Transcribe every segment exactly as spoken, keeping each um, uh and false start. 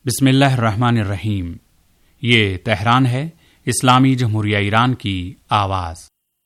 بسم اللہ الرحمن الرحیم۔ یہ تہران ہے، اسلامی جمہوریہ ایران کی آواز۔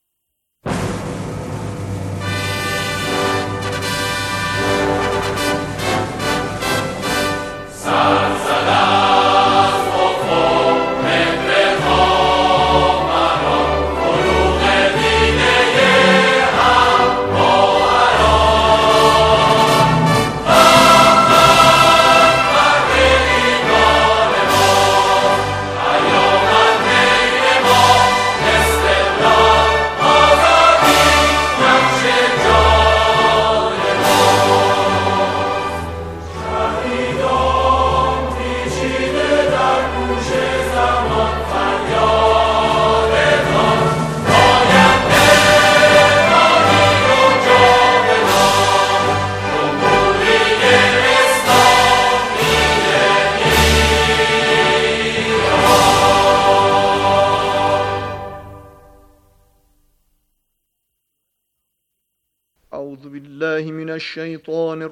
اعوذ باللہ من الشیطان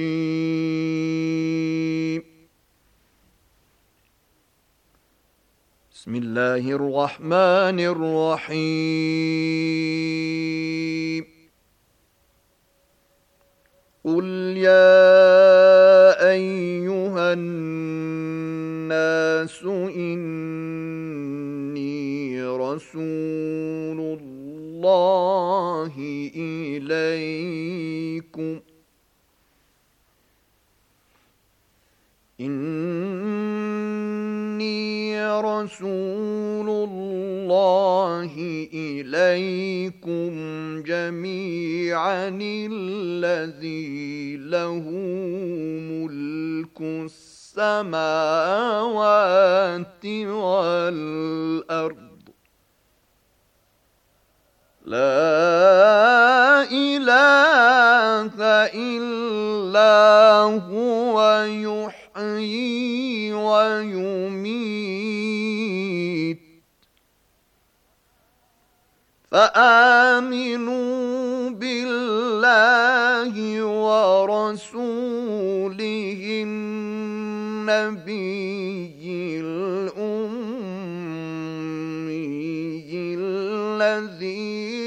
الرجیم، بسم اللہ الرحمن الرحیم۔ قل یا ایہا الناس انی رسول اللہ إليكم إني رسول الله إليكم جميعا الذي له ملك السماوات والأرض لا إله إلا هو يحيي ويميت فآمنوا بالله ورسوله النبي الأمي الذي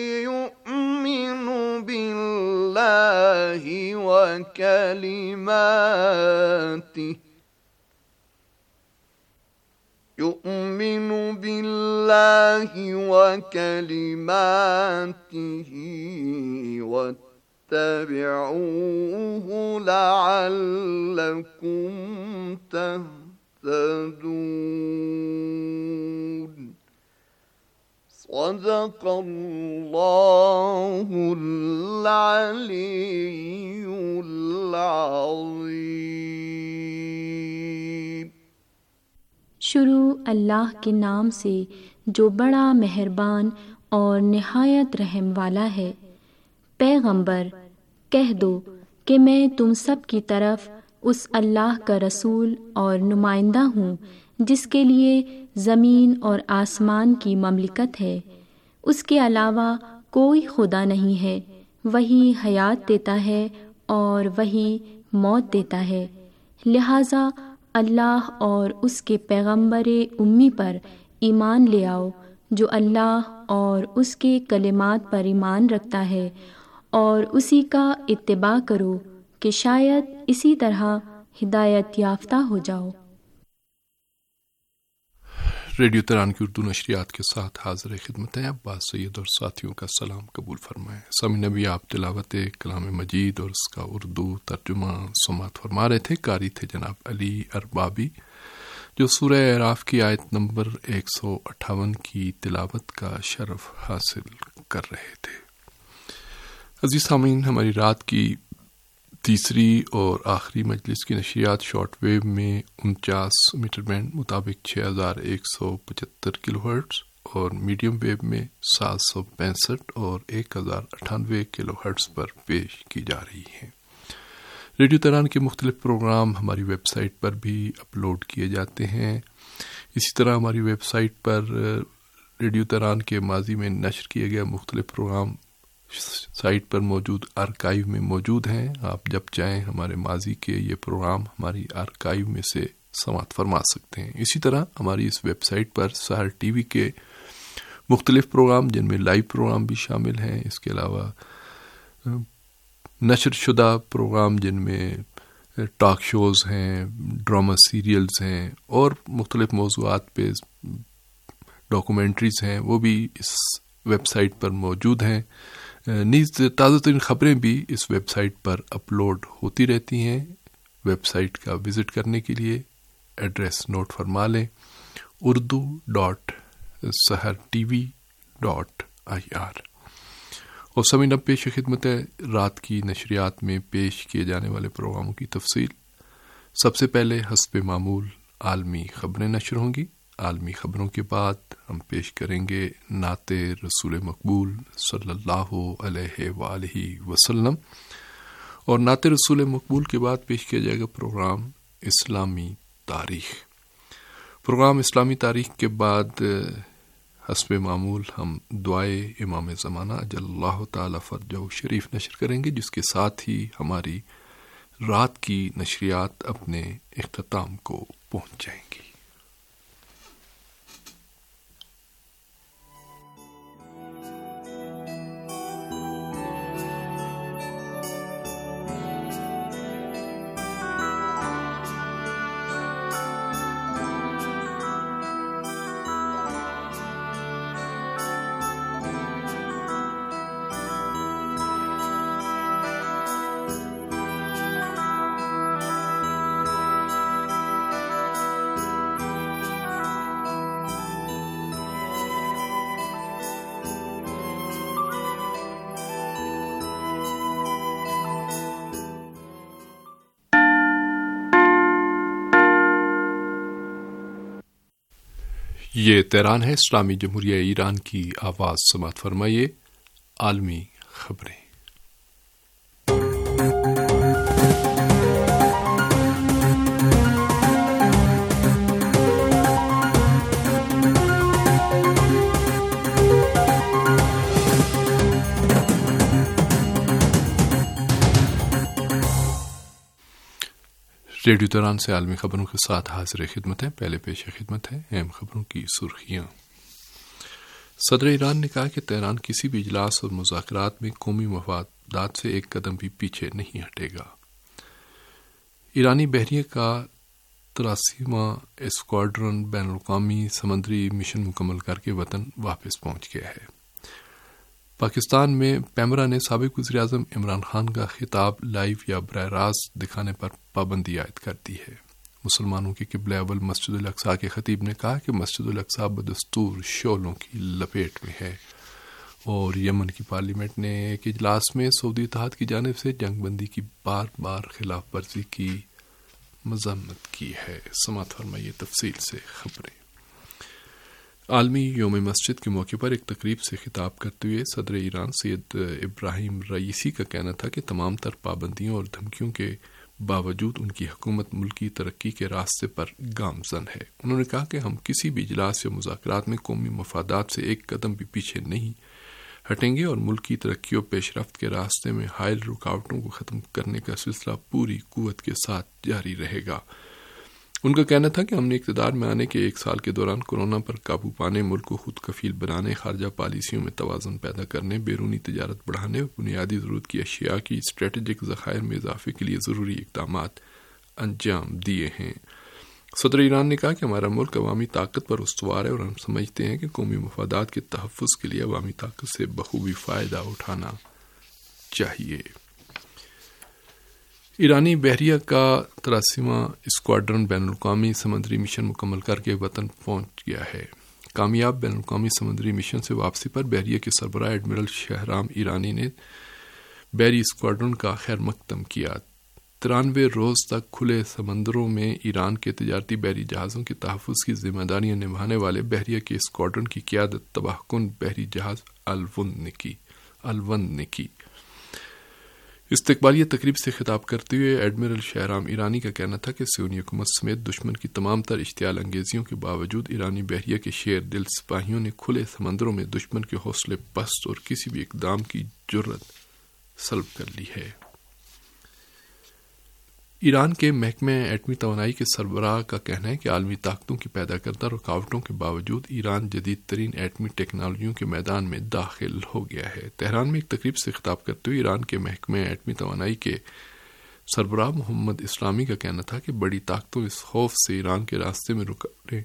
وكلماته يؤمن بالله وكلماته واتبعوه لعلكم تهتدون۔ صدق اللہ العلی العظیم۔ شروع اللہ کے نام سے جو بڑا مہربان اور نہایت رحم والا ہے۔ پیغمبر کہہ دو کہ میں تم سب کی طرف اس اللہ کا رسول اور نمائندہ ہوں جس کے لیے زمین اور آسمان کی مملکت ہے، اس کے علاوہ کوئی خدا نہیں ہے، وہی حیات دیتا ہے اور وہی موت دیتا ہے، لہٰذا اللہ اور اس کے پیغمبر امی پر ایمان لے آؤ جو اللہ اور اس کے کلمات پر ایمان رکھتا ہے، اور اسی کا اتباع کرو کہ شاید اسی طرح ہدایت یافتہ ہو جاؤ۔ ریڈیو تہران کی اردو نشریات کے ساتھ حاضر خدمت ہیں عباس سید اور ساتھیوں کا سلام قبول فرمائیں۔ سامعین نبی آپ تلاوت کلام مجید اور اس کا اردو ترجمہ سماعت فرما رہے تھے۔ قاری تھے جناب علی اربابی جو سورہ اعراف کی آیت نمبر ایک سو اٹھاون کی تلاوت کا شرف حاصل کر رہے تھے۔ عزیز سامعین، ہماری رات کی تیسری اور آخری مجلس کی نشریات شارٹ ویو میں انچاس میٹر بینڈ مطابق چھ ہزار ایک سو پچہتر کلو ہرٹز اور میڈیم ویو میں سات سو پینسٹھ اور ایک ہزار اٹھانوے کلو ہرٹز پر پیش کی جا رہی ہیں۔ ریڈیو تہران کے مختلف پروگرام ہماری ویب سائٹ پر بھی اپلوڈ کیے جاتے ہیں۔ اسی طرح ہماری ویب سائٹ پر ریڈیو تہران کے ماضی میں نشر کیے گئے مختلف پروگرام سائٹ پر موجود آرکائیو میں موجود ہیں۔ آپ جب چاہیں ہمارے ماضی کے یہ پروگرام ہماری آرکائیو میں سے سماعت فرما سکتے ہیں۔ اسی طرح ہماری اس ویب سائٹ پر سحر ٹی وی کے مختلف پروگرام جن میں لائیو پروگرام بھی شامل ہیں، اس کے علاوہ نشر شدہ پروگرام جن میں ٹاک شوز ہیں، ڈرامہ سیریلز ہیں اور مختلف موضوعات پہ ڈاکومنٹریز ہیں، وہ بھی اس ویب سائٹ پر موجود ہیں۔ نیز تازہ ترین خبریں بھی اس ویب سائٹ پر اپلوڈ ہوتی رہتی ہیں۔ ویب سائٹ کا وزٹ کرنے کے لیے ایڈریس نوٹ فرما لیں، Urdu dot Sahar TV dot I R آر۔ اور سمعین اب پیش خدمت ہے رات کی نشریات میں پیش کیے جانے والے پروگراموں کی تفصیل۔ سب سے پہلے حسب معمول عالمی خبریں نشر ہوں گی۔ عالمی خبروں کے بعد ہم پیش کریں گے نعت رسول مقبول صلی اللہ علیہ وآلہ وسلم، اور نعت رسول مقبول کے بعد پیش کیا جائے گا پروگرام اسلامی تاریخ۔ پروگرام اسلامی تاریخ کے بعد حسب معمول ہم دعائے امام زمانہ اجل اللہ تعالی فرجہ شریف نشر کریں گے، جس کے ساتھ ہی ہماری رات کی نشریات اپنے اختتام کو پہنچ جائیں گی۔ یہ تہران ہے، اسلامی جمہوریہ ایران کی آواز، سماعت فرمائیے عالمی خبریں۔ ریڈیو تہران سے عالمی خبروں کے ساتھ حاضر خدمت ہے۔ پہلے پیش خدمت ہے اہم خبروں کی سرخیاں۔ صدر ایران نے کہا کہ تہران کسی بھی اجلاس اور مذاکرات میں قومی مفادات سے ایک قدم بھی پیچھے نہیں ہٹے گا۔ ایرانی بحریہ کا تراسیواں اسکواڈرن بین الاقوامی سمندری مشن مکمل کر کے وطن واپس پہنچ گیا ہے۔ پاکستان میں پیمرا نے سابق وزیر اعظم عمران خان کا خطاب لائیو یا براہ راست دکھانے پر پابندی عائد کر دی ہے۔ مسلمانوں کے قبلہ اول مسجد الاقصیٰ کے خطیب نے کہا کہ مسجد الاقصیٰ بدستور شعلوں کی لپیٹ میں ہے، اور یمن کی پارلیمنٹ نے ایک اجلاس میں سعودی اتحاد کی جانب سے جنگ بندی کی بار بار خلاف ورزی کی مذمت کی ہے۔ سماعت فرمائیے تفصیل سے خبریں۔ عالمی یوم مسجد کے موقع پر ایک تقریب سے خطاب کرتے ہوئے صدر ایران سید ابراہیم رئیسی کا کہنا تھا کہ تمام تر پابندیوں اور دھمکیوں کے باوجود ان کی حکومت ملکی ترقی کے راستے پر گامزن ہے۔ انہوں نے کہا کہ ہم کسی بھی اجلاس یا مذاکرات میں قومی مفادات سے ایک قدم بھی پیچھے نہیں ہٹیں گے، اور ملکی ترقی و پیش رفت کے راستے میں حائل رکاوٹوں کو ختم کرنے کا سلسلہ پوری قوت کے ساتھ جاری رہے گا۔ ان کا کہنا تھا کہ ہم نے اقتدار میں آنے کے ایک سال کے دوران کورونا پر قابو پانے، ملک کو خود کفیل بنانے، خارجہ پالیسیوں میں توازن پیدا کرنے، بیرونی تجارت بڑھانے اور بنیادی ضرورت کی اشیاء کی اسٹریٹجک ذخائر میں اضافے کے لیے ضروری اقدامات انجام دیے ہیں۔ صدر ایران نے کہا کہ ہمارا ملک عوامی طاقت پر استوار ہے، اور ہم سمجھتے ہیں کہ قومی مفادات کے تحفظ کے لیے عوامی طاقت سے بخوبی فائدہ اٹھانا چاہیے۔ ایرانی بحریہ کا تراسیواں اسکواڈرن بین الاقوامی سمندری مشن مکمل کر کے وطن پہنچ گیا ہے۔ کامیاب بین الاقوامی سمندری مشن سے واپسی پر بحریہ کے سربراہ ایڈمرل شہرام ایرانی نے بحری اسکواڈرن کا خیر مقدم کیا۔ ترانوے روز تک کھلے سمندروں میں ایران کے تجارتی بحری جہازوں کے تحفظ کی ذمہ داریاں نبھانے والے بحریہ کے اسکواڈرن کی قیادت تباہ کن بحری جہاز الوند نے کی الوند نے کی استقبالیہ تقریب سے خطاب کرتے ہوئے ایڈمرل شہرام ایرانی کا کہنا تھا کہ سیونی حکومت سمیت دشمن کی تمام تر اشتعال انگیزیوں کے باوجود ایرانی بحریہ کے شیر دل سپاہیوں نے کھلے سمندروں میں دشمن کے حوصلے پست اور کسی بھی اقدام کی جرت سلب کر لی ہے۔ ایران کے محکمہ ایٹمی توانائی کے سربراہ کا کہنا ہے کہ عالمی طاقتوں کی پیدا کردہ رکاوٹوں کے باوجود ایران جدید ترین ایٹمی ٹیکنالوجیوں کے میدان میں داخل ہو گیا ہے۔ تہران میں ایک تقریب سے خطاب کرتے ہوئے ایران کے محکمہ ایٹمی توانائی کے سربراہ محمد اسلامی کا کہنا تھا کہ بڑی طاقتوں اس خوف سے ایران کے راستے میں رکاوٹیں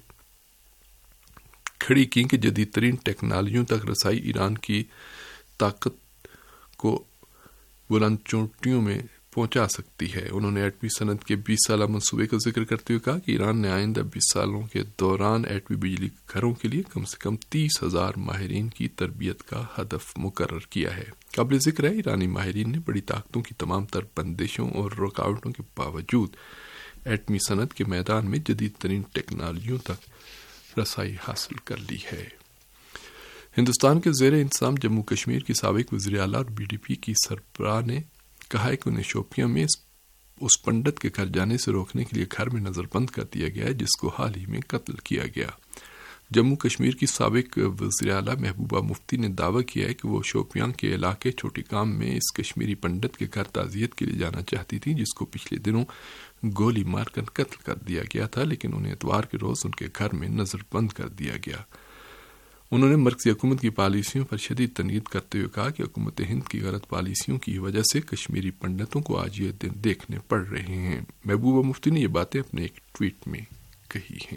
کھڑی کی کہ جدید ترین ٹیکنالوجیوں تک رسائی ایران کی طاقت کو بلند چوٹیوں میں پہنچا سکتی ہے۔ انہوں نے ایٹمی صنعت کے بیس سالہ منصوبے کا ذکر کرتے ہوئے کہا کہ ایران نے آئندہ بیس سالوں کے دوران ایٹمی بجلی گھروں کے لیے کم سے کم تیس ہزار ماہرین کی تربیت کا ہدف مقرر کیا ہے۔ قابل ذکر ہے ایرانی ماہرین نے بڑی طاقتوں کی تمام تر بندشوں اور رکاوٹوں کے باوجود ایٹمی صنعت کے میدان میں جدید ترین ٹیکنالوجیوں تک رسائی حاصل کر لی ہے۔ ہندوستان کے زیر انتظام جموں کشمیر کی سابق وزیر اعلیٰ اور بی ڈی پی کی سربراہ نے کہا ہے کہ انہیں شوپیاں میں اس پنڈت کے گھر جانے سے روکنے کے لیے گھر میں نظر بند کر دیا گیا ہے جس کو حال ہی میں قتل کیا گیا۔ جموں کشمیر کی سابق وزیر اعلیٰ محبوبہ مفتی نے دعویٰ کیا ہے کہ وہ شوپیاں کے علاقے چھوٹی کام میں اس کشمیری پنڈت کے گھر تعزیت کے لیے جانا چاہتی تھی جس کو پچھلے دنوں گولی مار کر قتل کر دیا گیا تھا، لیکن انہیں اتوار کے روز ان کے گھر میں نظر بند کر دیا گیا۔ انہوں نے مرکزی حکومت کی پالیسیوں پر شدید تنقید کرتے ہوئے کہا کہ حکومت ہند کی غلط پالیسیوں کی وجہ سے کشمیری پنڈتوں کو آج یہ دن دیکھنے پڑ رہے ہیں۔ محبوبہ مفتی نے یہ باتیں اپنے ایک ٹویٹ میں کہی ہیں۔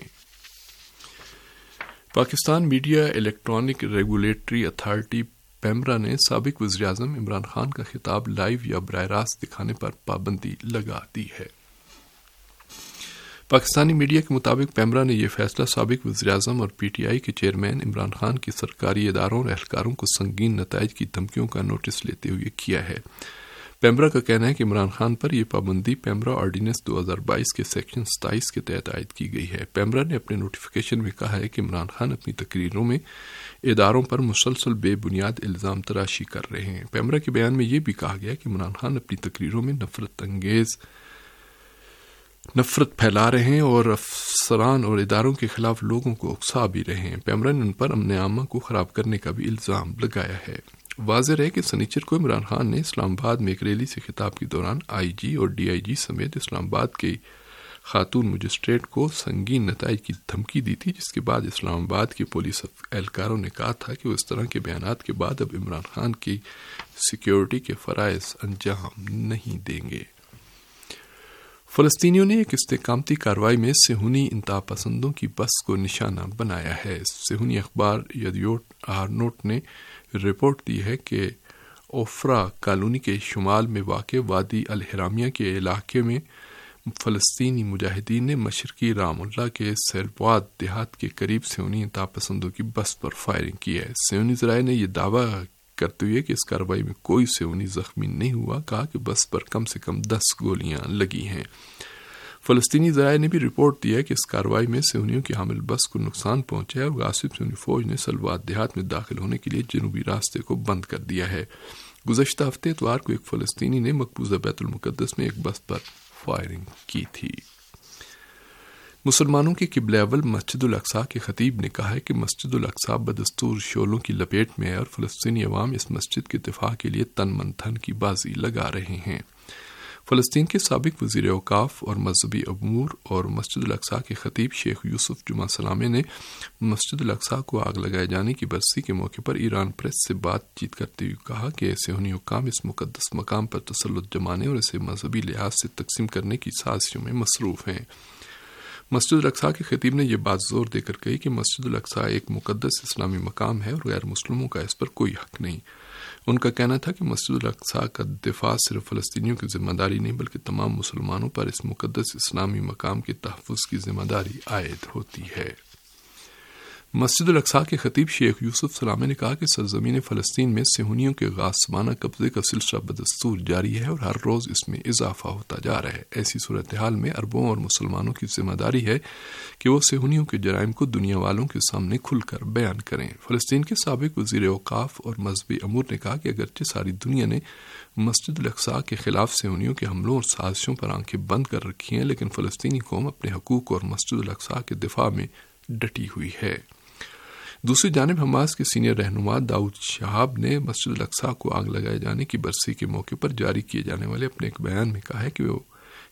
Pakistan media electronic regulatory authority PEMRA نے سابق وزیر اعظم عمران خان کا خطاب لائیو یا براہ راست دکھانے پر پابندی لگا دی ہے۔ پاکستانی میڈیا کے مطابق پیمرا نے یہ فیصلہ سابق وزیر اعظم اور پی ٹی آئی کے چیئرمین عمران خان کی سرکاری اداروں اور اہلکاروں کو سنگین نتائج کی دھمکیوں کا نوٹس لیتے ہوئے کیا ہے۔ پیمرا کا کہنا ہے کہ عمران خان پر یہ پابندی پیمرا آرڈیننس دو ہزار بائیس کے سیکشن ستائیس کے تحت عائد کی گئی ہے۔ پیمرا نے اپنے نوٹیفیکیشن میں کہا ہے کہ عمران خان اپنی تقریروں میں اداروں پر مسلسل بے بنیاد الزام تراشی کر رہے ہیں۔ پیمرا کے بیان میں یہ بھی کہا گیا کہ عمران خان اپنی تقریروں میں نفرت انگیز نفرت پھیلا رہے ہیں اور افسران اور اداروں کے خلاف لوگوں کو اکسا بھی رہے ہیں۔ پیمرا نے ان پر امن عامہ کو خراب کرنے کا بھی الزام لگایا ہے۔ واضح رہے کہ سنیچر کو عمران خان نے اسلام آباد میں ایک ریلی سے خطاب کے دوران آئی جی اور ڈی آئی جی سمیت اسلام آباد کے خاتون مجسٹریٹ کو سنگین نتائج کی دھمکی دی تھی، جس کے بعد اسلام آباد کے پولیس اہلکاروں نے کہا تھا کہ وہ اس طرح کے بیانات کے بعد اب عمران خان کی سیکیورٹی کے فرائض انجام نہیں دیں گے۔ فلسطینیوں نے ایک استحکامتی کارروائی میں صہیونی انتہا پسندوں کی بس کو نشانہ بنایا ہے۔ صہیونی اخبار یدیوٹ آہرنوٹ نے رپورٹ دی ہے کہ اوفرا کالونی کے شمال میں واقع وادی الحرامیہ کے علاقے میں فلسطینی مجاہدین نے مشرقی رام اللہ کے سیلواد دیہات کے قریب صہیونی انتہا پسندوں کی بس پر فائرنگ کی ہے۔ صہیونی ذرائع نے یہ دعویٰ کرتے ہوئے کہ اس کارروائی میں کوئی صہیونی زخمی نہیں ہوا کہا کہ بس پر کم سے کم دس گولیاں لگی ہیں۔ فلسطینی ذرائع نے بھی رپورٹ دیا ہے کہ اس کارروائی میں صہیونیوں کی حامل بس کو نقصان پہنچا ہے اور غاصب صہیونی فوج نے سلوات دیہات میں داخل ہونے کے لیے جنوبی راستے کو بند کر دیا ہے۔ گزشتہ ہفتے اتوار کو ایک فلسطینی نے مقبوضہ بیت المقدس میں ایک بس پر فائرنگ کی تھی۔ مسلمانوں کے قبلہ اول مسجد الاقصی کے خطیب نے کہا ہے کہ مسجد الاقصی بدستور شعلوں کی لپیٹ میں ہے اور فلسطینی عوام اس مسجد کے دفاع کے لیے تن من دھن کی بازی لگا رہے ہیں۔ فلسطین کے سابق وزیر اوقاف اور مذہبی امور اور مسجد الاقصی کے خطیب شیخ یوسف جمعہ سلامے نے مسجد الاقصی کو آگ لگائے جانے کی برسی کے موقع پر ایران پریس سے بات چیت کرتے ہوئے کہا کہ صہیونی حکام اس مقدس مقام پر تسلط جمانے اور اسے مذہبی لحاظ سے تقسیم کرنے کی سازشوں میں مصروف ہیں۔ مسجد الاقصی کے خطیب نے یہ بات زور دے کر کہی کہ مسجد الاقصی ایک مقدس اسلامی مقام ہے اور غیر مسلموں کا اس پر کوئی حق نہیں۔ ان کا کہنا تھا کہ مسجد الاقصی کا دفاع صرف فلسطینیوں کی ذمہ داری نہیں بلکہ تمام مسلمانوں پر اس مقدس اسلامی مقام کے تحفظ کی ذمہ داری عائد ہوتی ہے۔ مسجد الاقصی کے خطیب شیخ یوسف سلامے نے کہا کہ سرزمین فلسطین میں صہیونیوں کے غاصبانہ قبضے کا سلسلہ بدستور جاری ہے اور ہر روز اس میں اضافہ ہوتا جا رہا ہے۔ ایسی صورتحال میں عربوں اور مسلمانوں کی ذمہ داری ہے کہ وہ صہیونیوں کے جرائم کو دنیا والوں کے سامنے کھل کر بیان کریں۔ فلسطین کے سابق وزیر اوقاف اور مذہبی امور نے کہا کہ اگرچہ ساری دنیا نے مسجد الاقصی کے خلاف صہیونیوں کے حملوں اور سازشوں پر آنکھیں بند کر رکھی ہیں، لیکن فلسطینی قوم اپنے حقوق اور مسجد الاقصی کے دفاع میں ڈٹی ہوئی ہے۔ دوسری جانب حماس کے سینئر رہنما داؤد شہاب نے مسجد الاقصی کو آگ لگائے جانے کی برسی کے موقع پر جاری کیے جانے والے اپنے ایک بیان میں کہا ہے کہ وہ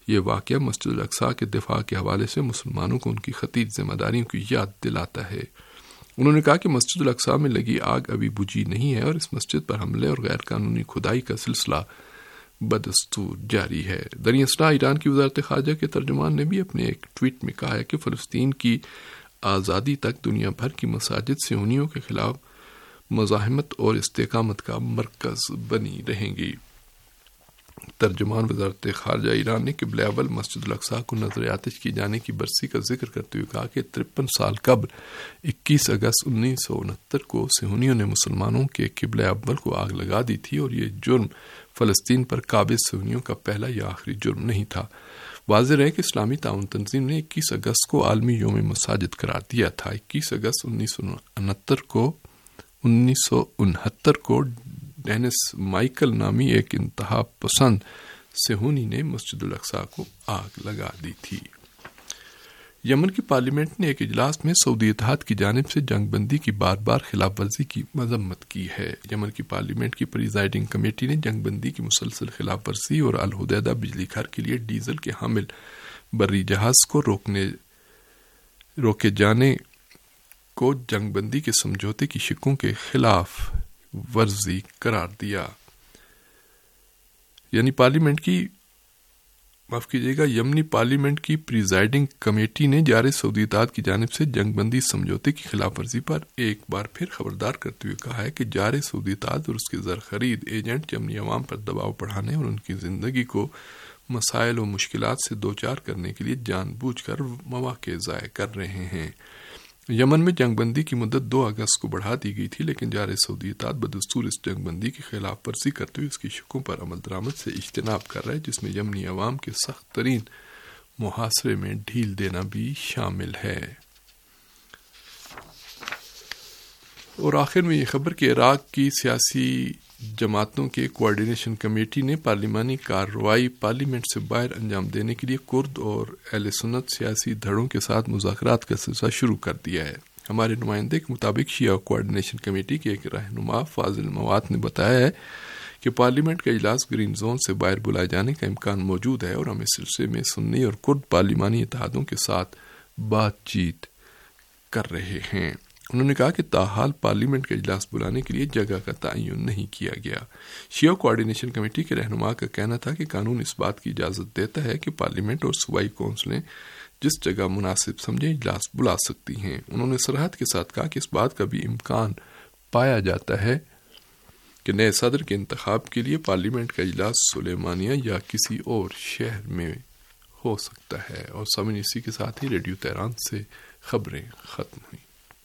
یہ واقعہ مسجد الاقصیٰ کے دفاع کے حوالے سے مسلمانوں کو ان کی خطیر ذمہ داریوں کی یاد دلاتا ہے۔ انہوں نے کہا کہ مسجد الاقصیٰ میں لگی آگ ابھی بجھی نہیں ہے اور اس مسجد پر حملے اور غیر قانونی کھدائی کا سلسلہ بدستور جاری ہے۔ دریں اثنا ایران کی وزارت خارجہ کے ترجمان نے بھی اپنے ایک ٹویٹ میں کہا ہے کہ فلسطین کی آزادی تک دنیا بھر کی مساجد صہیونیوں کے خلاف مزاحمت اور استقامت کا مرکز بنی رہیں گی۔ ترجمان وزارت خارجہ ایران نے قبلہ اول مسجد الاقصیٰ کو نظر آتش کی جانے کی برسی کا ذکر کرتے ہوئے کہا کہ ترپن سال قبل اکیس اگست انیس سو انہتر کو صہیونیوں نے مسلمانوں کے قبلہ اول کو آگ لگا دی تھی اور یہ جرم فلسطین پر قابض صہیونیوں کا پہلا یا آخری جرم نہیں تھا۔ واضح رہے کہ اسلامی تعاون تنظیم نے اکیس اگست کو عالمی یوم مساجد قرار دیا تھا۔ اکیس اگست انیس سو انہتر کو انیس سو انہتر کو ڈینس مائیکل نامی ایک انتہا پسند صہیونی نے مسجد الاقصیٰ کو آگ لگا دی تھی۔ یمن کی پارلیمنٹ نے ایک اجلاس میں سعودی اتحاد کی جانب سے جنگ بندی کی بار بار خلاف ورزی کی مذمت کی ہے۔ یمن کی پارلیمنٹ کی پریزائڈنگ کمیٹی نے جنگ بندی کی مسلسل خلاف ورزی اور الحدیدہ بجلی گھر کے لیے ڈیزل کے حامل بری جہاز کو روکنے روکے جانے کو جنگ بندی کے سمجھوتے کی شقوں کے خلاف ورزی قرار دیا۔ یعنی پارلیمنٹ کی معاف کیجیے گا یمنی پارلیمنٹ کی پریزائڈنگ کمیٹی نے جارے سعودی اتحاد کی جانب سے جنگ بندی سمجھوتے کی خلاف ورزی پر ایک بار پھر خبردار کرتے ہوئے کہا ہے کہ جارے سعودی اتحاد اور اس کے زر خرید ایجنٹ یمنی عوام پر دباؤ بڑھانے اور ان کی زندگی کو مسائل و مشکلات سے دوچار کرنے کے لیے جان بوجھ کر مواقع ضائع کر رہے ہیں۔ یمن میں جنگ بندی کی مدت دو اگست کو بڑھا دی گئی تھی، لیکن جارے سعودی اتحاد بدستور اس جنگ بندی کی خلاف ورزی کرتے ہوئے اس کی شقوں پر عمل درآمد سے اجتناب کر رہا ہے، جس میں یمنی عوام کے سخت ترین محاصرے میں ڈھیل دینا بھی شامل ہے۔ اور آخر میں یہ خبر کہ عراق کی سیاسی جماعتوں کے کوارڈینیشن کمیٹی نے پارلیمانی کارروائی پارلیمنٹ سے باہر انجام دینے کے لیے کرد اور اہل سنت سیاسی دھڑوں کے ساتھ مذاکرات کا سلسلہ شروع کر دیا ہے۔ ہمارے نمائندے کے مطابق شیعہ کوارڈینیشن کمیٹی کے ایک رہنما فاضل مواد نے بتایا ہے کہ پارلیمنٹ کا اجلاس گرین زون سے باہر بلائے جانے کا امکان موجود ہے اور ہم اس سلسلے میں سنی اور کرد پارلیمانی اتحادوں کے ساتھ بات چیت کر رہے ہیں۔ انہوں نے کہا کہ تاحال پارلیمنٹ کا اجلاس بلانے کے لیے جگہ کا تعین نہیں کیا گیا۔ شیعہ کوارڈینیشن کمیٹی کے رہنما کا کہنا تھا کہ قانون اس بات کی اجازت دیتا ہے کہ پارلیمنٹ اور صوبائی کونسلیں جس جگہ مناسب سمجھیں اجلاس بلا سکتی ہیں۔ انہوں نے صراحت کے ساتھ کہا کہ اس بات کا بھی امکان پایا جاتا ہے کہ نئے صدر کے انتخاب کے لیے پارلیمنٹ کا اجلاس سلیمانیہ یا کسی اور شہر میں ہو سکتا ہے۔ اور سامعین، اسی کے ساتھ ہی ریڈیو تہران سے خبریں ختم ہوئیں۔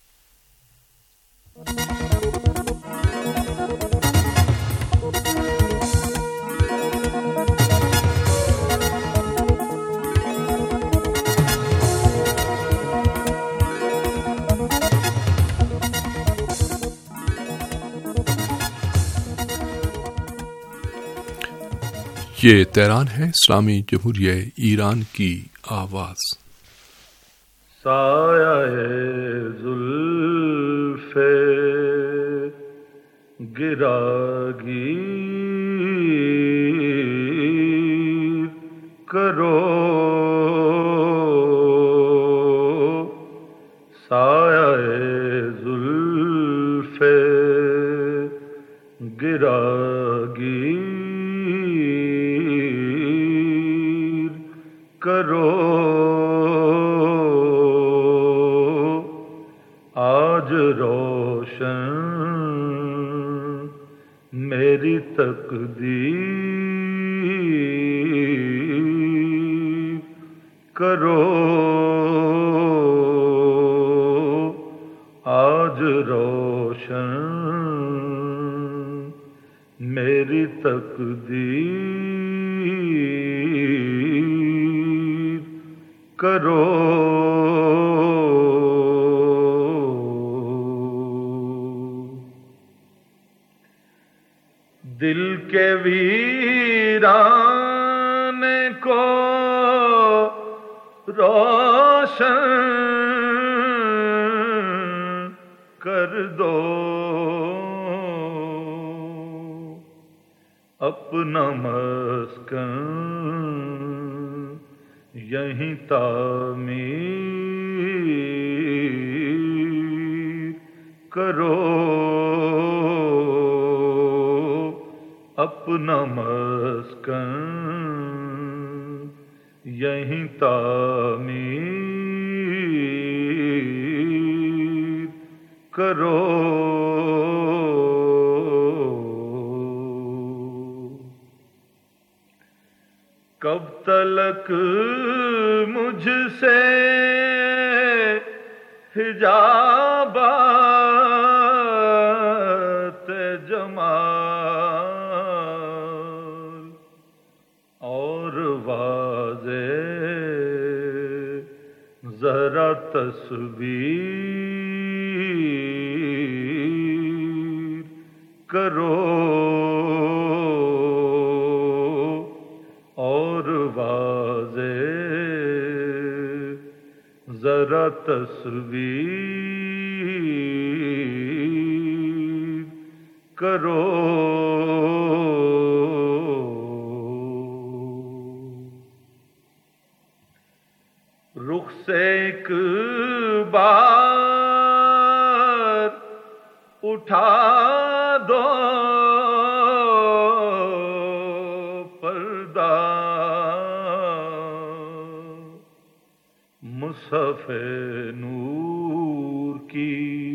یہ تہران ہے، اسلامی جمہوریہ ایران کی آواز۔ سایہ زلف گراگیر کرو، سایہ زلف گراگیر کرو، آج روشن میری تقدیر کرو، آج روشن میری تقدیر کرو، دل کے ویران کو روشن کر دو، اپنا مسکن یہیں تعمیر کرو اپنا مسکن، یہیں تعمیر کرو کب تلک مجھ سے حجابات جمال اور واضح ذرا تصویر کرو ذرا تصویر کرو رخ سے ایک بار اٹھا دو مصحف نور کی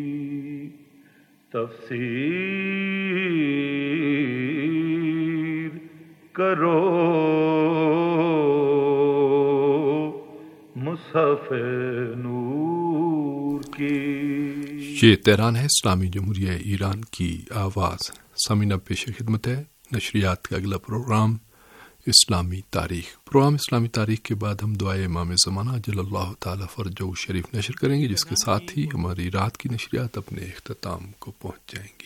تفسیر کرو مصحف نور کی۔ یہ تہران ہے اسلامی جمہوریہ ایران کی آواز۔ سامعین پیش خدمت ہے نشریات کا اگلا پروگرام اسلامی تاریخ۔ پروگرام اسلامی تاریخ کے بعد ہم دعائے امام زمانہ جل اللہ تعالی فرجہ شریف نشر کریں گے، جس کے ساتھ ہی ہماری رات کی نشریات اپنے اختتام کو پہنچ جائیں گی۔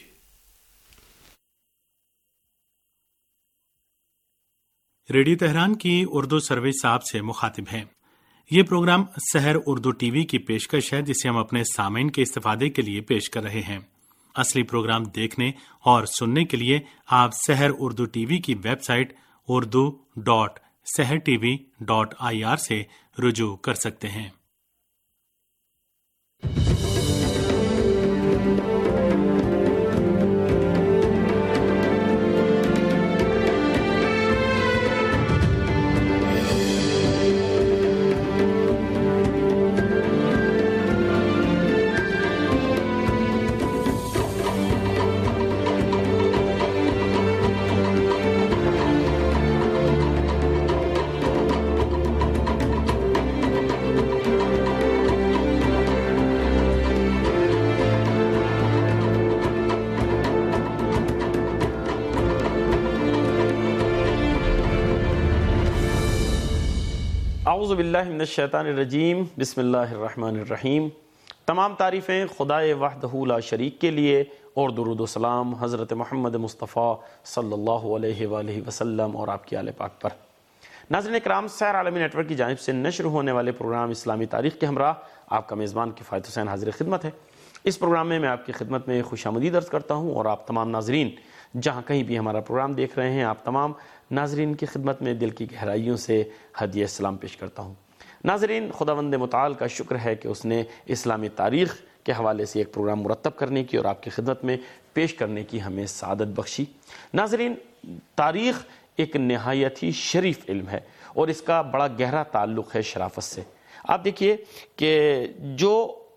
ریڈیو تہران کی اردو سروس آپ سے مخاطب ہیں۔ یہ پروگرام سحر اردو ٹی وی کی پیشکش ہے، جسے ہم اپنے سامعین کے استفادے کے لیے پیش کر رہے ہیں۔ اصلی پروگرام دیکھنے اور سننے کے لیے آپ سحر اردو ٹی وی کی website Urdu dot Sahar TV dot I R آر سے رجوع کر سکتے ہیں۔ اعوذ باللہ من الشیطان الرجیم، بسم اللہ الرحمن الرحیم۔ تمام تعریفیں خدائے وحدہ لا شریک کے لیے، اور درود و سلام حضرت محمد مصطفیٰ صلی اللہ علیہ وآلہ وسلم اور آپ کی آل پاک پر۔ ناظرین اکرام، سحر عالمی نیٹ ورک کی جانب سے نشر ہونے والے پروگرام اسلامی تاریخ کے ہمراہ آپ کا میزبان کفایت حسین حاضر خدمت ہے۔ اس پروگرام میں میں آپ کی خدمت میں خوش آمدید عرض کرتا ہوں، اور آپ تمام ناظرین جہاں کہیں بھی ہمارا پروگرام دیکھ رہے ہیں، آپ تمام ناظرین کی خدمت میں دل کی گہرائیوں سے ہدیہ سلام پیش کرتا ہوں۔ ناظرین، خداوند متعال کا شکر ہے کہ اس نے اسلامی تاریخ کے حوالے سے ایک پروگرام مرتب کرنے کی اور آپ کی خدمت میں پیش کرنے کی ہمیں سعادت بخشی۔ ناظرین، تاریخ ایک نہایت ہی شریف علم ہے، اور اس کا بڑا گہرا تعلق ہے شرافت سے۔ آپ دیکھیے کہ جو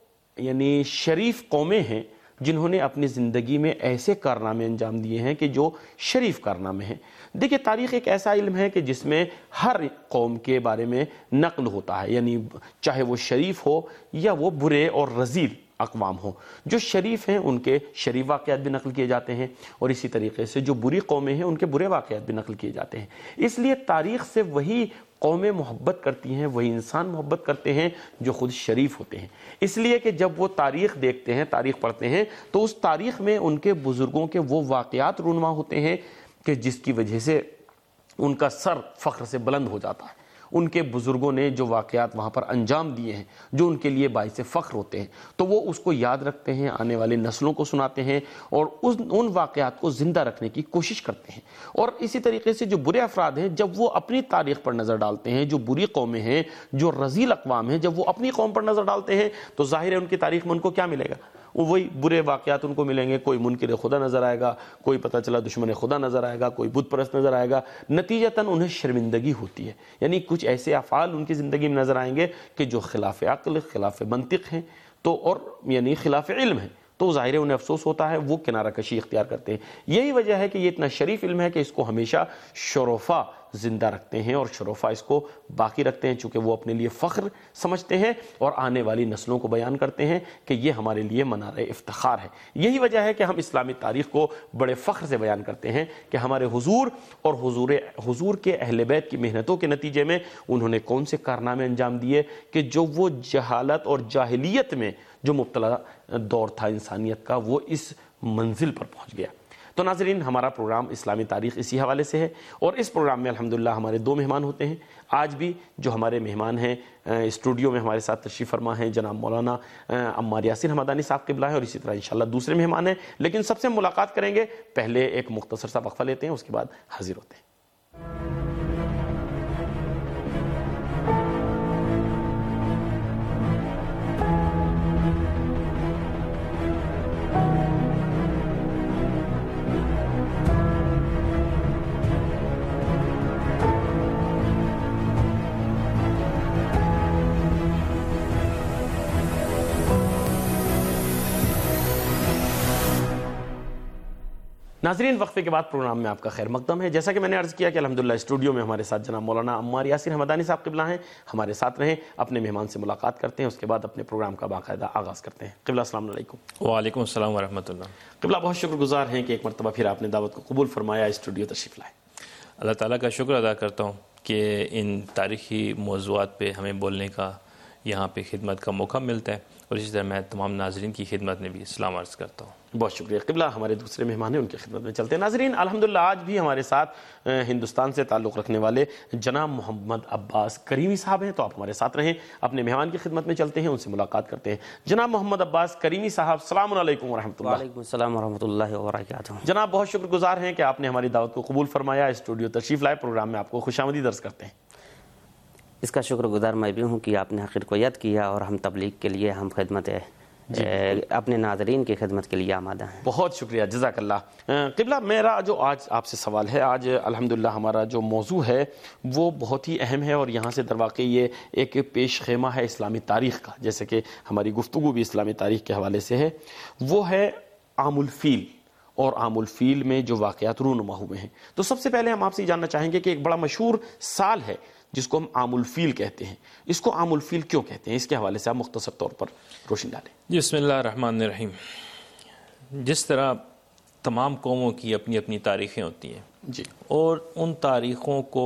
یعنی شریف قومیں ہیں جنہوں نے اپنی زندگی میں ایسے کارنامے انجام دیے ہیں کہ جو شریف کارنامے ہیں۔ دیکھیے، تاریخ ایک ایسا علم ہے کہ جس میں ہر قوم کے بارے میں نقل ہوتا ہے، یعنی چاہے وہ شریف ہو یا وہ برے اور رذیل اقوام ہوں۔ جو شریف ہیں ان کے شریف واقعات بھی نقل کیے جاتے ہیں، اور اسی طریقے سے جو بری قومیں ہیں ان کے برے واقعات بھی نقل کیے جاتے ہیں۔ اس لیے تاریخ سے وہی قومیں محبت کرتی ہیں، وہی انسان محبت کرتے ہیں جو خود شریف ہوتے ہیں۔ اس لیے کہ جب وہ تاریخ دیکھتے ہیں، تاریخ پڑھتے ہیں، تو اس تاریخ میں ان کے بزرگوں کے وہ واقعات رونما ہوتے ہیں کہ جس کی وجہ سے ان کا سر فخر سے بلند ہو جاتا ہے، ان کے بزرگوں نے جو واقعات وہاں پر انجام دیے ہیں جو ان کے لیے باعث فخر ہوتے ہیں تو وہ اس کو یاد رکھتے ہیں, آنے والی نسلوں کو سناتے ہیں اور ان واقعات کو زندہ رکھنے کی کوشش کرتے ہیں. اور اسی طریقے سے جو برے افراد ہیں جب وہ اپنی تاریخ پر نظر ڈالتے ہیں, جو بری قومیں ہیں, جو رذیل اقوام ہیں, جب وہ اپنی قوم پر نظر ڈالتے ہیں تو ظاہر ہے ان کی تاریخ میں ان کو کیا ملے گا, وہی برے واقعات ان کو ملیں گے. کوئی منکر خدا نظر آئے گا, کوئی پتہ چلا دشمن خدا نظر آئے گا, کوئی بت پرست نظر آئے گا. نتیجتاً انہیں شرمندگی ہوتی ہے, یعنی کچھ ایسے افعال ان کی زندگی میں نظر آئیں گے کہ جو خلاف عقل, خلاف منطق ہیں تو اور یعنی خلاف علم ہیں, تو ظاہر ہے انہیں افسوس ہوتا ہے, وہ کنارہ کشی اختیار کرتے ہیں. یہی وجہ ہے کہ یہ اتنا شریف علم ہے کہ اس کو ہمیشہ شرفا زندہ رکھتے ہیں اور شرفا اس کو باقی رکھتے ہیں, چونکہ وہ اپنے لیے فخر سمجھتے ہیں اور آنے والی نسلوں کو بیان کرتے ہیں کہ یہ ہمارے لیے منارہ افتخار ہے. یہی وجہ ہے کہ ہم اسلامی تاریخ کو بڑے فخر سے بیان کرتے ہیں کہ ہمارے حضور اور حضور حضور کے اہل بیت کی محنتوں کے نتیجے میں انہوں نے کون سے کارنامے انجام دیے کہ جو وہ جہالت اور جاہلیت میں جو مبتلا دور تھا انسانیت کا وہ اس منزل پر پہنچ گیا. تو ناظرین, ہمارا پروگرام اسلامی تاریخ اسی حوالے سے ہے اور اس پروگرام میں الحمدللہ ہمارے دو مہمان ہوتے ہیں. آج بھی جو ہمارے مہمان ہیں اسٹوڈیو میں ہمارے ساتھ تشریف فرما ہیں جناب مولانا عمار یاسر حمدانی صاحب قبلہ ہیں, اور اسی طرح انشاءاللہ دوسرے مہمان ہیں. لیکن سب سے ملاقات کریں گے, پہلے ایک مختصر سا وقفہ لیتے ہیں, اس کے بعد حاضر ہوتے ہیں. ناظرین, وقفے کے بعد پروگرام میں آپ کا خیر مقدم ہے. جیسا کہ میں نے عرض کیا کہ الحمدللہ اسٹوڈیو میں ہمارے ساتھ جناب مولانا عمار یاسر حمدانی صاحب قبلہ ہیں. ہمارے ساتھ رہیں, اپنے مہمان سے ملاقات کرتے ہیں, اس کے بعد اپنے پروگرام کا باقاعدہ آغاز کرتے ہیں. قبلہ السلام علیکم. وعلیکم السلام ورحمۃ اللہ. قبلہ, بہت شکر گزار ہیں کہ ایک مرتبہ پھر آپ نے دعوت کو قبول فرمایا, اسٹوڈیو تشریف لائے. اللہ تعالیٰ کا شکر ادا کرتا ہوں کہ ان تاریخی موضوعات پہ ہمیں بولنے کا یہاں پہ خدمت کا موقع ملتا ہے, اور اسی طرح میں تمام ناظرین کی خدمت میں بھی اسلام عرض کرتا ہوں. بہت شکریہ. قبلہ, ہمارے دوسرے مہمان ہیں, ان کی خدمت میں چلتے ہیں. ناظرین, الحمدللہ آج بھی ہمارے ساتھ ہندوستان سے تعلق رکھنے والے جناب محمد عباس کریمی صاحب ہیں, تو آپ ہمارے ساتھ رہیں. اپنے مہمان کی خدمت میں چلتے ہیں, ان سے ملاقات کرتے ہیں. جناب محمد عباس کریمی صاحب, السلام علیکم ورحمۃ اللہ. وعلیکم السلام ورحمۃ اللہ وبرکاتہ. جناب, بہت شکر گزار ہیں کہ آپ نے ہماری دعوت کو قبول فرمایا, اسٹوڈیو تشریف لائے. پروگرام میں آپ کو خوش آمدید عرض کرتے ہیں. اس کا شکر گزار میں بھی ہوں کہ آپ نے حقیر کو یاد کیا اور ہم تبلیغ کے لیے ہم خدمت جی اپنے ناظرین کی خدمت کے لیے آمادہ ہیں. بہت شکریہ, جزاک اللہ. قبلہ, میرا جو آج آپ سے سوال ہے, آج الحمدللہ ہمارا جو موضوع ہے وہ بہت ہی اہم ہے, اور یہاں سے در واقع یہ ایک پیش خیمہ ہے اسلامی تاریخ کا, جیسے کہ ہماری گفتگو بھی اسلامی تاریخ کے حوالے سے ہے. وہ ہے عام الفیل, اور عام الفیل میں جو واقعات رونما ہوئے ہیں. تو سب سے پہلے ہم آپ سے جاننا چاہیں گے کہ ایک بڑا مشہور سال ہے جس کو ہم عام الفیل کہتے ہیں, اس کو عام الفیل کیوں کہتے ہیں, اس کے حوالے سے آپ مختصر طور پر روشنی ڈالیں. بسم اللہ الرحمن الرحیم. جس طرح تمام قوموں کی اپنی اپنی تاریخیں ہوتی ہیں جی, اور ان تاریخوں کو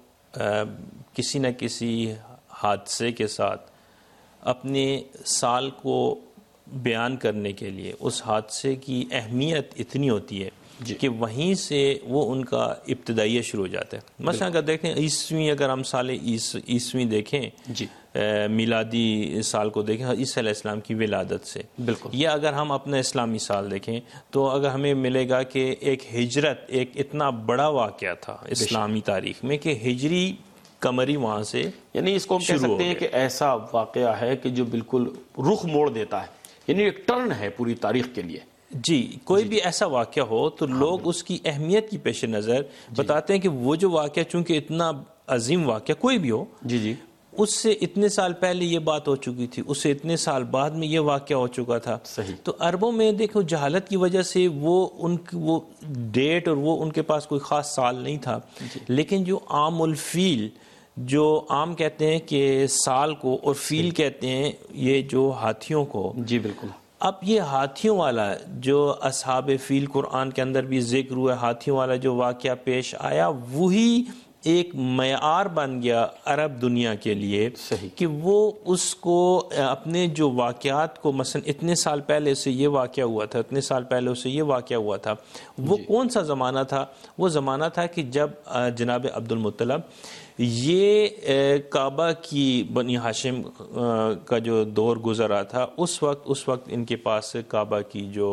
کسی نہ کسی حادثے کے ساتھ اپنے سال کو بیان کرنے کے لیے اس حادثے کی اہمیت اتنی ہوتی ہے جی. کہ وہیں سے وہ ان کا ابتدائیہ شروع ہو جاتا ہے. مثلا اگر دیکھیں عیسوی, اگر ہم سال عیسوی دیکھیں جی, میلادی سال کو دیکھیں عیسیٰ علیہ السلام کی ولادت سے, بالکل, یا اگر ہم اپنا اسلامی سال دیکھیں تو اگر ہمیں ملے گا کہ ایک ہجرت ایک اتنا بڑا واقعہ تھا اسلامی تاریخ میں کہ ہجری قمری وہاں سے, یعنی اس کو ہم کہہ سکتے ہیں کہ ایسا واقعہ ہے کہ جو بالکل رخ موڑ دیتا ہے, یعنی ایک ٹرن ہے پوری تاریخ کے لیے. جی, کوئی بھی ایسا واقعہ ہو تو لوگ اس کی اہمیت کی پیش نظر بتاتے ہیں کہ وہ جو واقعہ چونکہ اتنا عظیم واقعہ کوئی بھی ہو جی جی اس سے اتنے سال پہلے یہ بات ہو چکی تھی, اس سے اتنے سال بعد میں یہ واقعہ ہو چکا تھا. صحیح. تو عربوں میں دیکھو جہالت کی وجہ سے وہ ان وہ ڈیٹ اور وہ ان کے پاس کوئی خاص سال نہیں تھا جی. لیکن جو عام الفیل, جو عام کہتے ہیں کہ سال کو, اور فیل کہتے ہیں یہ جو ہاتھیوں کو جی بالکل. اب یہ ہاتھیوں والا جو اصحاب فیل قرآن کے اندر بھی ذکر ہوا, ہاتھیوں والا جو واقعہ پیش آیا وہی ایک معیار بن گیا عرب دنیا کے لیے صحیح. کہ وہ اس کو اپنے جو واقعات کو مثلا اتنے سال پہلے اسے یہ واقعہ ہوا تھا, اتنے سال پہلے اسے یہ واقعہ ہوا تھا. وہ جی. کون سا زمانہ تھا؟ وہ زمانہ تھا کہ جب جناب عبد المطلب یہ کعبہ کی بنی ہاشم کا جو دور گزرا تھا اس وقت اس وقت ان کے پاس کعبہ کی جو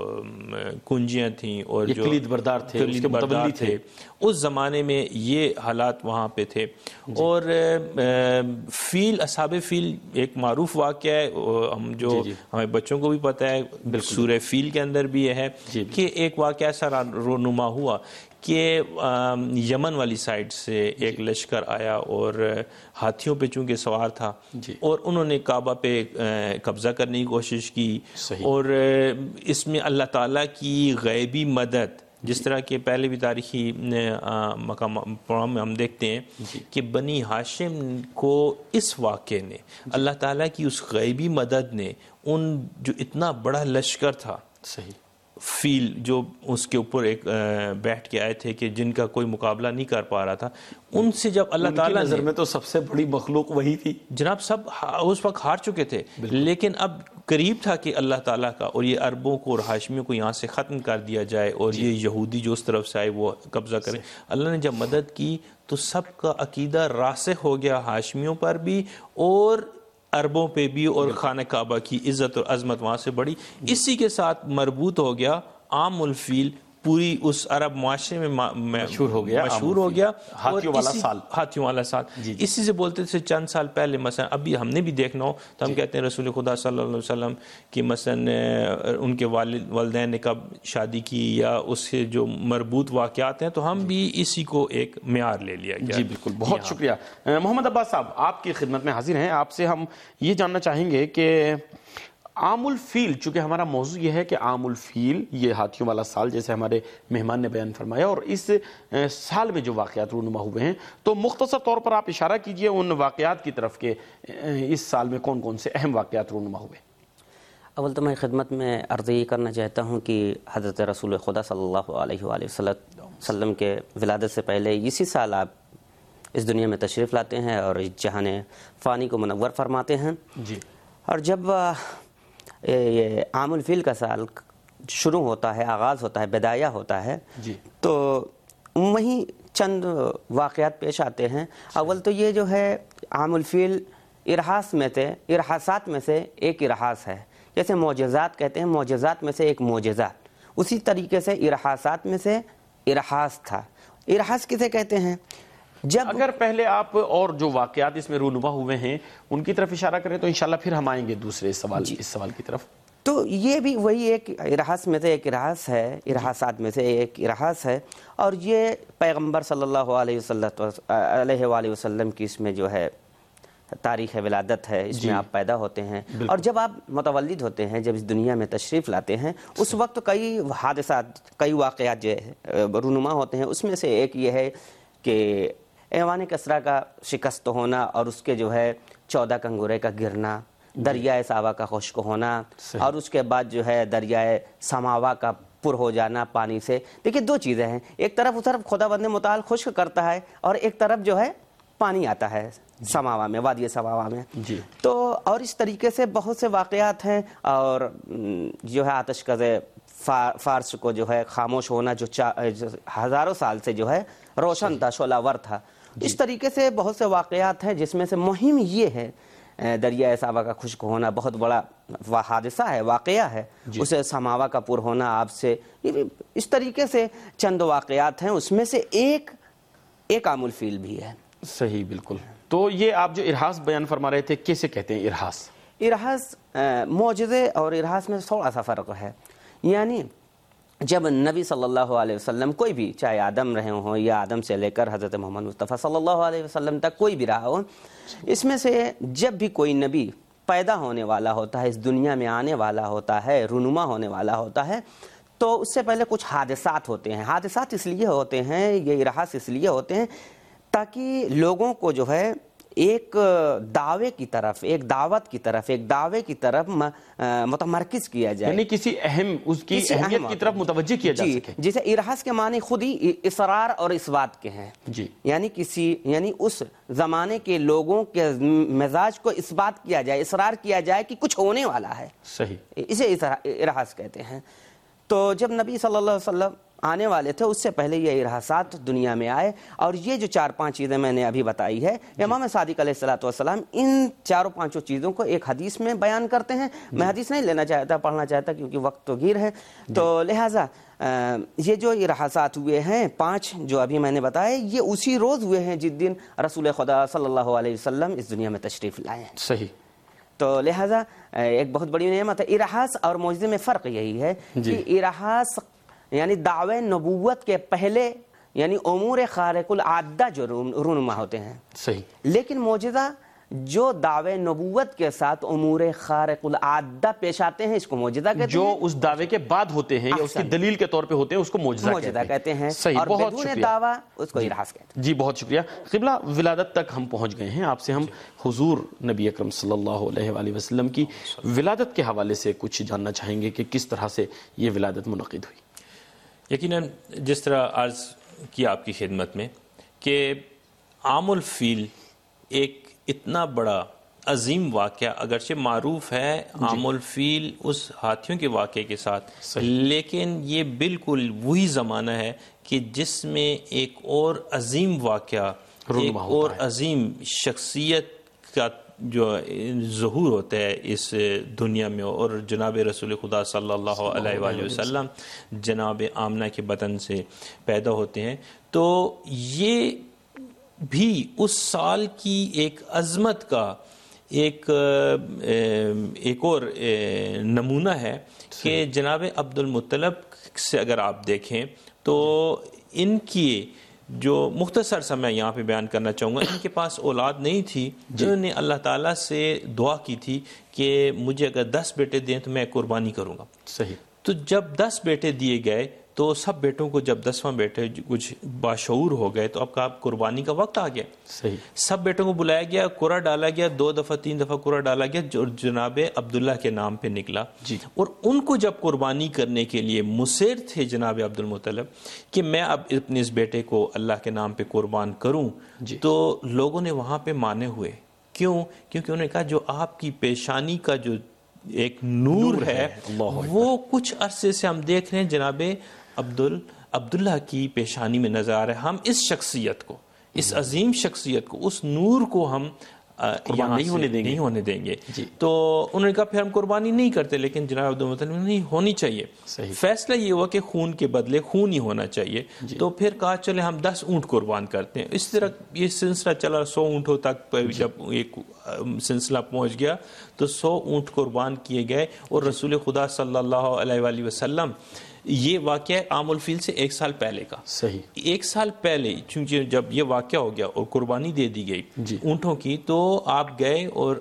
کنجیاں تھیں اور جو کلید بردار تھے کلید بردار تھے اس زمانے میں یہ حالات وہاں پہ تھے. اور فیل اصحاب فیل ایک معروف واقعہ ہے, ہم جو ہمیں بچوں کو بھی پتہ ہے, سورہ فیل کے اندر بھی یہ ہے کہ ایک واقعہ ایسا رونما ہوا کہ یمن والی سائڈ سے ایک لشکر آیا اور ہاتھیوں پہ چونکہ سوار تھا اور انہوں نے کعبہ پہ قبضہ کرنے کی کوشش کی. اور اس میں اللہ تعالیٰ کی غیبی مدد, جس طرح کہ پہلے بھی تاریخی مقام پروگرام میں ہم دیکھتے ہیں کہ بنی ہاشم کو اس واقعے نے, اللہ تعالیٰ کی اس غیبی مدد نے, ان جو اتنا بڑا لشکر تھا صحیح فیل جو اس کے اوپر ایک بیٹھ کے آئے تھے کہ جن کا کوئی مقابلہ نہیں کر پا رہا تھا, ان سے جب اللہ تعالیٰ نظر میں تو سب سے بڑی مخلوق وہی تھی جناب, سب اس وقت ہار چکے تھے, لیکن اب قریب تھا کہ اللہ تعالیٰ کا اور یہ عربوں کو اور ہاشمیوں کو یہاں سے ختم کر دیا جائے اور یہ یہودی جو اس طرف سے آئے وہ قبضہ کریں. اللہ نے جب مدد کی تو سب کا عقیدہ راسخ ہو گیا, ہاشمیوں پر بھی اور عربوں پہ بھی, اور خانہ کعبہ کی عزت اور عظمت وہاں سے بڑی. اسی کے ساتھ مربوط ہو گیا عام الفیل, پوری اس عرب معاشرے میں مشہور ہو گیا مشہور ہو گیا ہاتھیوں والا سال, ہاتھیوں والا سال. اسی سے بولتے تھے چند سال پہلے, مثلا ابھی ہم نے بھی دیکھنا ہو تو ہم کہتے ہیں رسول خدا صلی اللہ علیہ وسلم کی مثلا ان کے والد والدین نے کب شادی کی یا اس سے جو مربوط واقعات ہیں, تو ہم بھی اسی کو ایک معیار لے لیا گیا. جی بالکل, بہت شکریہ. محمد عباس صاحب آپ کی خدمت میں حاضر ہیں. آپ سے ہم یہ جاننا چاہیں گے کہ عام الفیل, چونکہ ہمارا موضوع یہ ہے کہ عام الفیل یہ ہاتھیوں والا سال جیسے ہمارے مہمان نے بیان فرمایا, اور اس سال میں جو واقعات رونما ہوئے ہیں, تو مختصر طور پر آپ اشارہ کیجئے ان واقعات کی طرف کہ اس سال میں کون کون سے اہم واقعات رونما ہوئے. اول تو میں خدمت میں عرض یہ کرنا چاہتا ہوں کہ حضرت رسول خدا صلی اللہ علیہ وآلہ وسلم کے ولادت سے پہلے اسی سال آپ اس دنیا میں تشریف لاتے ہیں اور اس جہان فانی کو منور فرماتے ہیں. جی, اور جب یہ عام الفیل کا سال شروع ہوتا ہے, آغاز ہوتا ہے, بدایہ ہوتا ہے, جی تو وہیں چند واقعات پیش آتے ہیں. اول تو یہ جو ہے عام الفیل ارحاس میں سے, ارحاسات میں سے ایک ارحاس ہے. جیسے معجزات کہتے ہیں, معجزات میں سے ایک معجزہ, اسی طریقے سے ارحاسات میں سے ارحاس تھا. ارحاس کسے کہتے ہیں؟ جب اگر پہلے آپ اور جو واقعات اس میں رونما ہوئے ہیں ان کی طرف اشارہ کریں تو انشاءاللہ پھر ہم آئیں گے دوسرے سوال جی. اس سوال کی طرف. تو یہ بھی وہی ایک ارحاس میں سے ایک ارحاس ہے, ارحاسات میں سے ایک ارحاس ہے, اور یہ پیغمبر صلی اللہ علیہ وسلم علیہ وآلہ وسلم کی اس میں جو ہے تاریخ ولادت ہے, اس میں آپ پیدا ہوتے ہیں. اور جب آپ متولد ہوتے ہیں, جب اس دنیا میں تشریف لاتے ہیں, اس وقت کئی حادثات, کئی واقعات جو رونما ہوتے ہیں. اس میں سے ایک یہ ہے کہ ایوان کسریٰ کا شکست ہونا اور اس کے جو ہے چودہ کنگورے کا گرنا, دریائے ساوا کا خشک ہونا, اور اس کے بعد جو ہے دریائے سماوا کا پر ہو جانا پانی سے. دیکھیے دو چیزیں ہیں, ایک طرف اس طرف خدا بند متعال خشک کرتا ہے اور ایک طرف جو ہے پانی آتا ہے سماوا میں, وادی سماوا میں. جی. تو اور اس طریقے سے بہت سے واقعات ہیں. اور جو ہے آتش کزے فارس کو جو ہے خاموش ہونا, جو ہزاروں سال سے جو ہے روشن تھا, شعلہ ور تھا. اس طریقے سے بہت سے واقعات ہیں, جس میں سے مہم یہ ہے دریائے ساوا کا خشک ہونا بہت بڑا حادثہ ہے, واقعہ ہے. جی. اسے سماوا کا پر ہونا آپ سے, اس طریقے سے چند واقعات ہیں. اس میں سے ایک ایک عام الفیل بھی ہے. صحیح, بالکل. تو یہ آپ جو ارحاس بیان فرما رہے تھے, کیسے کہتے ہیں ارحاس؟ ارحاس معجزے اور ارحاس میں تھوڑا سا فرق ہے. یعنی جب نبی صلی اللہ علیہ وسلم, کوئی بھی, چاہے آدم رہے ہوں یا آدم سے لے کر حضرت محمد مصطفیٰ صلی اللہ علیہ وسلم تک کوئی بھی رہا ہو, اس میں سے جب بھی کوئی نبی پیدا ہونے والا ہوتا ہے, اس دنیا میں آنے والا ہوتا ہے, رونما ہونے والا ہوتا ہے, تو اس سے پہلے کچھ حادثات ہوتے ہیں. حادثات اس لیے ہوتے ہیں, یہ ارحاس اس لیے ہوتے ہیں تاکہ لوگوں کو جو ہے ایک دعوے کی طرف, ایک دعوت کی طرف, ایک دعوے کی طرف متمرکز کیا جائے, یعنی کسی اہم, اس کی اہمیت کی طرف متوجہ کیا جا سکے. جیسے ارحاس کے معنی خود ہی اصرار اور اثبات کے ہیں. جی. یعنی کسی, یعنی اس زمانے کے لوگوں کے مزاج کو اثبات کیا جائے, اصرار کیا جائے کہ کچھ ہونے والا ہے. صحیح, اسے ارحاس کہتے ہیں. تو جب نبی صلی اللہ علیہ وسلم آنے والے تھے اس سے پہلے یہ ارحاسات دنیا میں آئے. اور یہ جو چار پانچ چیزیں میں نے ابھی بتائی ہے, امام صادق علیہ الصلوۃ والسلام ان چاروں پانچوں چیزوں کو ایک حدیث میں بیان کرتے ہیں. میں حدیث نہیں لینا چاہتا, پڑھنا چاہتا کیونکہ وقت تو گیر ہے. تو لہٰذا یہ جو ارحاسات ہوئے ہیں پانچ جو ابھی میں نے بتائے, یہ اسی روز ہوئے ہیں جس دن رسول خدا صلی اللہ علیہ وسلم اس دنیا میں تشریف لائے ہیں. صحیح. تو لہٰذا ایک بہت بڑی نعمت ہے. ارحاس اور معجزے میں فرق یہی ہے کہ ارحاس یعنی دعوی نبوت کے پہلے یعنی امور خارق العادہ جو رونما ہوتے ہیں. صحیح. لیکن معجزہ جو دعوے نبوت کے ساتھ امور خارق العادہ پیش آتے ہیں اس کو معجزہ کہتے ہیں. جو اس دعوے کے بعد ہوتے ہیں یا اس کی دلیل کے طور پہ ہوتے ہیں اس کو معجزہ کہتے ہیں. صحیح. اور بہت بدون شکریہ. دعویٰ اس کو ارحاس کہتے ہیں. جی بہت شکریہ. قبلہ ولادت تک ہم پہنچ گئے ہیں. آپ سے ہم حضور نبی اکرم صلی اللہ علیہ وآلہ وسلم کی ولادت کے حوالے سے کچھ جاننا چاہیں گے کہ کس طرح سے یہ ولادت منعقد ہوئی. یقیناً جس طرح عرض کیا آپ کی خدمت میں کہ عام الفیل ایک اتنا بڑا عظیم واقعہ اگرچہ معروف ہے عام الفیل اس ہاتھیوں کے واقعے کے ساتھ, لیکن یہ بالکل وہی زمانہ ہے کہ جس میں ایک اور عظیم واقعہ, ایک اور عظیم شخصیت کا جو ظہور ہوتا ہے اس دنیا میں, اور جناب رسول خدا صلی اللہ علیہ وآلہ وسلم جناب آمنہ کے بطن سے پیدا ہوتے ہیں. تو یہ بھی اس سال کی ایک عظمت کا ایک ایک اور نمونہ ہے کہ جناب عبد المطلب سے اگر آپ دیکھیں تو ان کی جو مختصر سا میں یہاں پہ بیان کرنا چاہوں گا, ان کے پاس اولاد نہیں تھی. انہوں نے اللہ تعالیٰ سے دعا کی تھی کہ مجھے اگر دس بیٹے دیں تو میں قربانی کروں گا. صحیح. تو جب دس بیٹے دیے گئے تو سب بیٹوں کو جب دسواں بیٹے کچھ باشعور ہو گئے تو اب کا قربانی کا وقت آ گیا. صحیح. سب بیٹوں کو بلایا گیا, قرعہ ڈالا گیا, دو دفعہ تین دفعہ قرعہ ڈالا گیا جو جناب عبداللہ کے نام پہ نکلا. جی. اور ان کو جب قربانی کرنے کے لیے مصر تھے جناب عبد المطلب کہ میں اب اپنے اس بیٹے کو اللہ کے نام پہ قربان کروں, جی. تو لوگوں نے وہاں پہ مانے ہوئے. کیوں؟ کیونکہ انہوں نے کہا جو آپ کی پیشانی کا جو ایک نور, نور ہے, ہے وہ کچھ عرصے سے ہم دیکھ رہے ہیں جناب عبد عبداللہ کی پیشانی میں نظر آ رہا ہے. ہم اس شخصیت کو, اس عظیم شخصیت کو, اس نور کو ہم قربان نہیں ہونے دیں گے, نہیں ہونے دیں گے. جی. تو انہوں نے کہا پھر ہم قربانی نہیں کرتے, لیکن جناب عبد المطلب نہیں ہونی چاہیے. صحیح. فیصلہ یہ ہوا کہ خون کے بدلے خون ہی ہونا چاہیے. جی. تو پھر کہا چلے ہم دس اونٹ قربان کرتے ہیں. اس طرح یہ سلسلہ چلا, سو اونٹوں تک جب ایک سلسلہ پہنچ گیا تو سو اونٹ قربان کیے گئے. اور رسول خدا صلی اللہ علیہ وآلہ وسلم, یہ واقعہ عام الفیل سے ایک سال پہلے کا. صحیح. ایک سال پہلے چونکہ جب یہ واقعہ ہو گیا اور قربانی دے دی گئی جی. اونٹوں کی, تو آپ گئے اور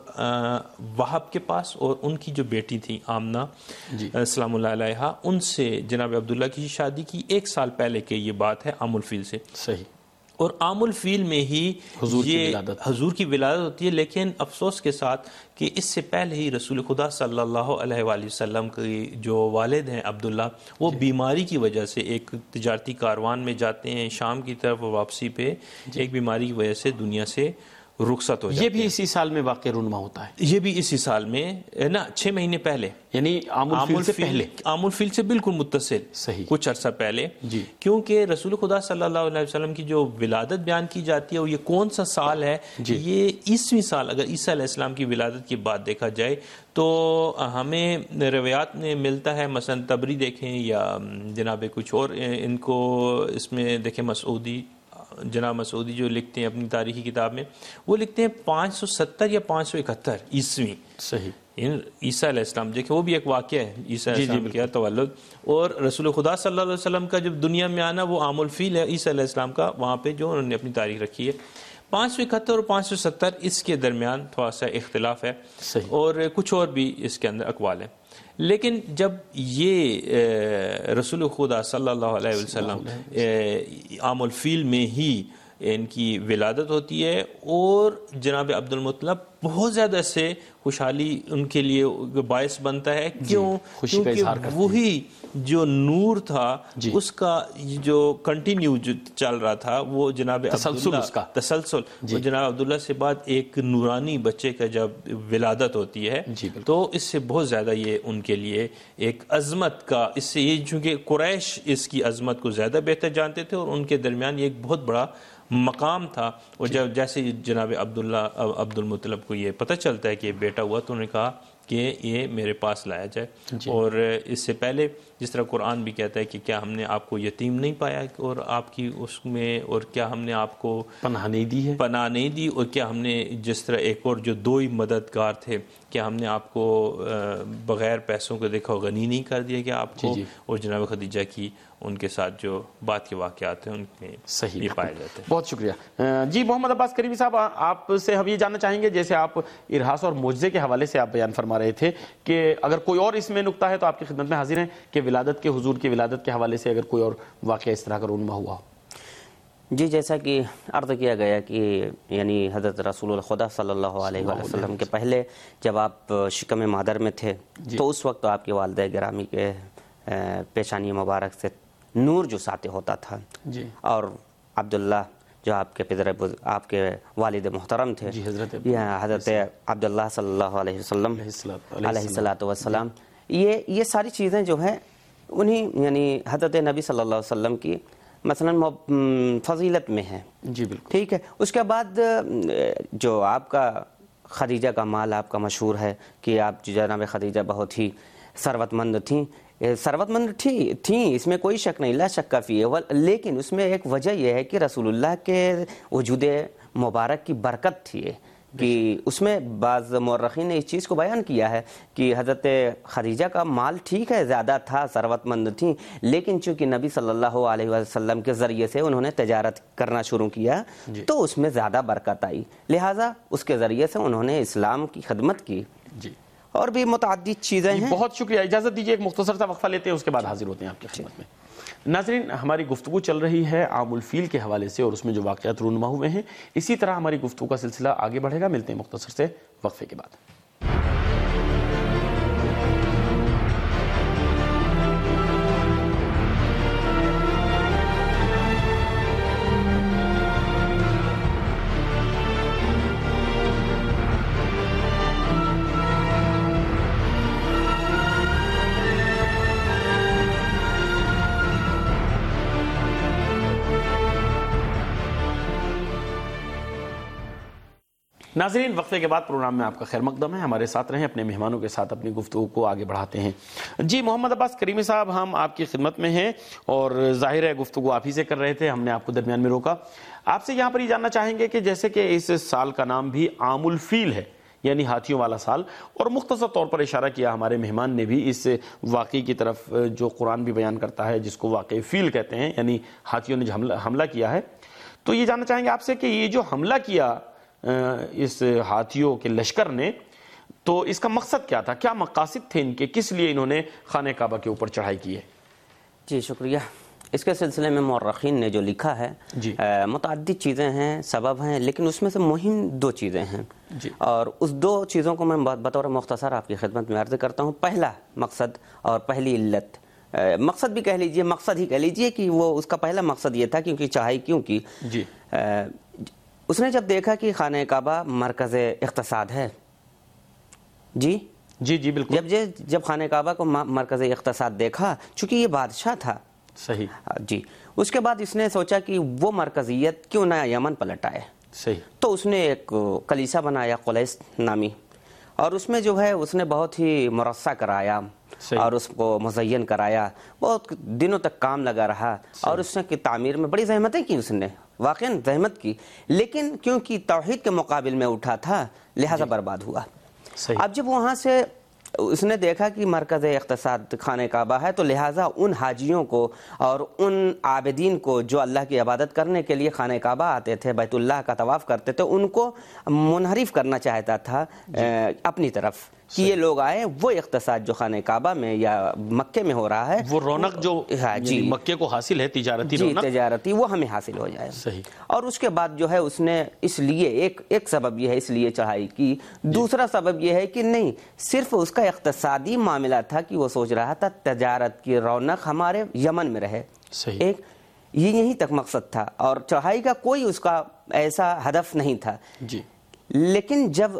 وہب کے پاس, اور ان کی جو بیٹی تھی آمنہ جی. السلام اللہ علیہا, ان سے جناب عبداللہ کی شادی کی. ایک سال پہلے کے یہ بات ہے عام الفیل سے. صحیح. اور عام الفیل میں ہی حضور کی یہ ولادت حضور کی ولادت ہوتی ہے. لیکن افسوس کے ساتھ کہ اس سے پہلے ہی رسول خدا صلی اللہ علیہ وآلہ وسلم کے جو والد ہیں عبداللہ, وہ بیماری کی وجہ سے ایک تجارتی کاروان میں جاتے ہیں شام کی طرف, واپسی پہ ایک بیماری کی وجہ سے دنیا سے رخصت ہو جاتے ہیں. یہ بھی اسی سال میں واقع رونما ہوتا ہے. یہ بھی اسی سال میں نا, چھ مہینے پہلے, یعنی عام الفیل سے پہلے, عام الفیل سے بالکل متصل. صحیح. کچھ عرصہ پہلے. جی. کیونکہ رسول خدا صلی اللہ علیہ وسلم کی جو ولادت بیان کی جاتی ہے, اور یہ کون سا سال ہے, جی. یہ عیسویں سال, اگر عیسیٰ علیہ السلام کی ولادت کی بات دیکھا جائے تو ہمیں روایات میں ملتا ہے, مثلا تبری دیکھیں یا جناب کچھ اور ان کو اس میں دیکھیں, مسعودی جناب مسعودی جو لکھتے ہیں اپنی تاریخی کتاب میں, وہ لکھتے ہیں پانچ سو ستر یا پانچ سو اکہتر عیسوی. صحیح. عیسیٰ علیہ السلام دیکھیں, وہ بھی ایک واقعہ ہے عیسیٰ علیہ السلام کا تولد. اور رسول خدا صلی اللہ علیہ وسلم کا جب دنیا میں آنا وہ عام الفیل ہے عیسیٰ علیہ السلام کا, وہاں پہ جو انہوں نے اپنی تاریخ رکھی ہے. پانچ سو اکہتر اور پانچ سو ستر اس کے درمیان تھوڑا سا اختلاف ہے. صحیح. اور کچھ اور بھی اس کے اندر اقوال ہیں. لیکن جب یہ رسول خدا صلی اللہ علیہ وسلم عام الفیل میں ہی ان کی ولادت ہوتی ہے, اور جناب عبد المطلب بہت زیادہ سے خوشحالی ان کے لیے باعث بنتا ہے. کیوں؟ خوشی کا اظہار کرتے ہیں. وہی جو نور تھا اس کا جو کنٹینیو جو چل رہا تھا وہ جناب تسلسل اس کا تسلسل وہ جناب عبداللہ سے بعد ایک نورانی بچے کا جب ولادت ہوتی ہے تو اس سے بہت زیادہ یہ ان کے لیے ایک عظمت کا، اس سے یہ چونکہ قریش اس کی عظمت کو زیادہ بہتر جانتے تھے اور ان کے درمیان یہ ایک بہت بڑا مقام تھا. اور جب جیسے جناب عبداللہ عبد المطلب کو یہ پتہ چلتا ہے کہ یہ بیٹا ہوا تو انہوں نے کہا کہ یہ میرے پاس لایا جائے. اور اس سے پہلے جس طرح قرآن بھی کہتا ہے کہ کیا ہم نے آپ کو یتیم نہیں پایا اور آپ کی اس میں، اور کیا ہم نے آپ کو پناہ نہیں دی ہے پناہ نہیں دی، اور کیا ہم نے جس طرح ایک اور جو دو ہی مددگار تھے، کیا ہم نے آپ کو بغیر پیسوں کو دیکھا غنی نہیں کر دیا کہ آپ کو. اور جناب خدیجہ کی ان کے ساتھ جو بات کے واقعات ہیں ان میں صحیح یہ پائے جاتے ہیں. بہت شکریہ. جی محمد عباس کریمی صاحب، آپ سے ہم یہ جاننا چاہیں گے، جیسے آپ ارہاس اور معجزے کے حوالے سے آپ بیان فرما رہے تھے کہ اگر کوئی اور اس میں نکتہ ہے تو آپ کی خدمت میں حاضر ہیں کہ ولادت کے، حضور کی ولادت کے حوالے سے اگر کوئی اور واقعہ اس طرح کا رونما ہوا ہو. جی جیسا کہ عرض کیا گیا کہ یعنی حضرت رسول الخدا صلی اللہ علیہ وآلہ وسلم کے پہلے جب آپ شکم مادر میں تھے تو اس وقت آپ کے والدہ گرامی کے پیشانی مبارک سے نور جو ساطع ہوتا تھا جی. اور عبداللہ جو آپ کے پدر آپ کے والد محترم تھے جی حضرت حضرت عبداللہ صلی اللہ علیہ وسلم علیہ الصلوۃ والسلام، یہ یہ ساری چیزیں جو ہیں انہیں یعنی حضرت نبی صلی اللہ علیہ وسلم کی مثلا فضیلت میں ہے جی بالکل ٹھیک ہے. اس کے بعد جو آپ کا خدیجہ کا مال آپ کا مشہور ہے کہ آپ جناب خدیجہ بہت ہی ثروت مند تھیں. ثروت مند تھی تھیں اس میں کوئی شک نہیں، لا شک فی ہے، لیکن اس میں ایک وجہ یہ ہے کہ رسول اللہ کے وجود مبارک کی برکت تھی کہ اس میں بعض مورخین نے اس چیز کو بیان کیا ہے کہ حضرت خدیجہ کا مال ٹھیک ہے زیادہ تھا، ثروت مند تھیں، لیکن چونکہ نبی صلی اللہ علیہ وسلم کے ذریعے سے انہوں نے تجارت کرنا شروع کیا جی. تو اس میں زیادہ برکت آئی، لہٰذا اس کے ذریعے سے انہوں نے اسلام کی خدمت کی جی. اور بھی متعدد چیزیں ہیں. بہت شکریہ. اجازت دیجیے ایک مختصر سا وقفہ لیتے ہیں، اس کے بعد حاضر ہوتے ہیں آپ کی خدمت میں. ناظرین، ہماری گفتگو چل رہی ہے عام الفیل کے حوالے سے اور اس میں جو واقعات رونما ہوئے ہیں، اسی طرح ہماری گفتگو کا سلسلہ آگے بڑھے گا. ملتے ہیں مختصر سے وقفے کے بعد. ناظرین، وقفے کے بعد پروگرام میں آپ کا خیر مقدم ہے. ہمارے ساتھ رہیں، اپنے مہمانوں کے ساتھ اپنی گفتگو کو آگے بڑھاتے ہیں. جی محمد عباس کریمی صاحب، ہم آپ کی خدمت میں ہیں اور ظاہر ہے گفتگو آپ ہی سے کر رہے تھے، ہم نے آپ کو درمیان میں روکا. آپ سے یہاں پر یہ جاننا چاہیں گے کہ جیسے کہ اس سال کا نام بھی عام الفیل ہے، یعنی ہاتھیوں والا سال، اور مختصر طور پر اشارہ کیا ہمارے مہمان نے بھی اس واقعے کی طرف جو قرآن بھی بیان کرتا ہے، جس کو واقعہ فیل کہتے ہیں، یعنی ہاتھیوں نے حملہ کیا ہے. تو یہ جاننا چاہیں گے آپ سے کہ یہ جو حملہ کیا اس ہاتھیوں کے لشکر نے، تو اس کا مقصد کیا تھا، کیا مقاصد تھے ان کے، کس لیے انہوں نے خانہ کعبہ کے اوپر چڑھائی کی ہے؟ جی شکریہ. اس کے سلسلے میں مورخین نے جو لکھا ہے جی. متعدد چیزیں ہیں، سبب ہیں، لیکن اس میں سے مہم دو چیزیں ہیں جی. اور اس دو چیزوں کو میں بطور مختصر آپ کی خدمت میں عرض کرتا ہوں. پہلا مقصد اور پہلی علت، مقصد بھی کہہ لیجئے، مقصد ہی کہہ لیجئے کہ وہ اس کا پہلا مقصد یہ تھا کیونکہ چڑھائی کیوں کی جی. اس نے جب دیکھا کہ خانہ کعبہ مرکز اقتصاد ہے جی جی جی بالکل، جب جب خانہ کعبہ کو مرکز اقتصاد دیکھا، چونکہ یہ بادشاہ تھا صحیح جی، اس کے بعد اس نے سوچا کہ وہ مرکزیت کیوں نہ یمن پلٹ آئے صحیح. تو اس نے ایک کلیسا بنایا قلیس نامی، اور اس میں جو ہے اس نے بہت ہی مرصع کرایا صحیح. اور اس کو مزین کرایا، بہت دنوں تک کام لگا رہا صحیح. اور اس نے کی تعمیر میں بڑی زحمتیں کی، اس نے واقعا زحمت کی، لیکن کیونکہ توحید کے مقابل میں اٹھا تھا لہذا جی. برباد ہوا صحیح. اب جب وہاں سے اس نے دیکھا کہ مرکز اقتصاد خانہ کعبہ ہے، تو لہٰذا ان حاجیوں کو اور ان عابدین کو جو اللہ کی عبادت کرنے کے لیے خانہ کعبہ آتے تھے، بیت اللہ کا طواف کرتے تھے، ان کو منحرف کرنا چاہتا تھا جی. اپنی طرف، کہ یہ لوگ آئے، وہ اقتصاد جو خانہ کعبہ میں یا مکے میں ہو رہا ہے، وہ رونق جو جی مکے کو حاصل ہے تجارتی جی رونق، تجارتی، وہ ہمیں حاصل ہو جائے. صحیح. اور اس کے بعد جو ہے اس نے اس لیے ایک ایک سبب یہ ہے اس لیے چڑھائی کی. دوسرا سبب یہ ہے کہ نہیں صرف اس کا اقتصادی معاملہ تھا کہ وہ سوچ رہا تھا تجارت کی رونق ہمارے یمن میں رہے. صحیح. ایک یہ یہیں تک مقصد تھا اور چڑھائی کا کوئی اس کا ایسا ہدف نہیں تھا. جی. لیکن جب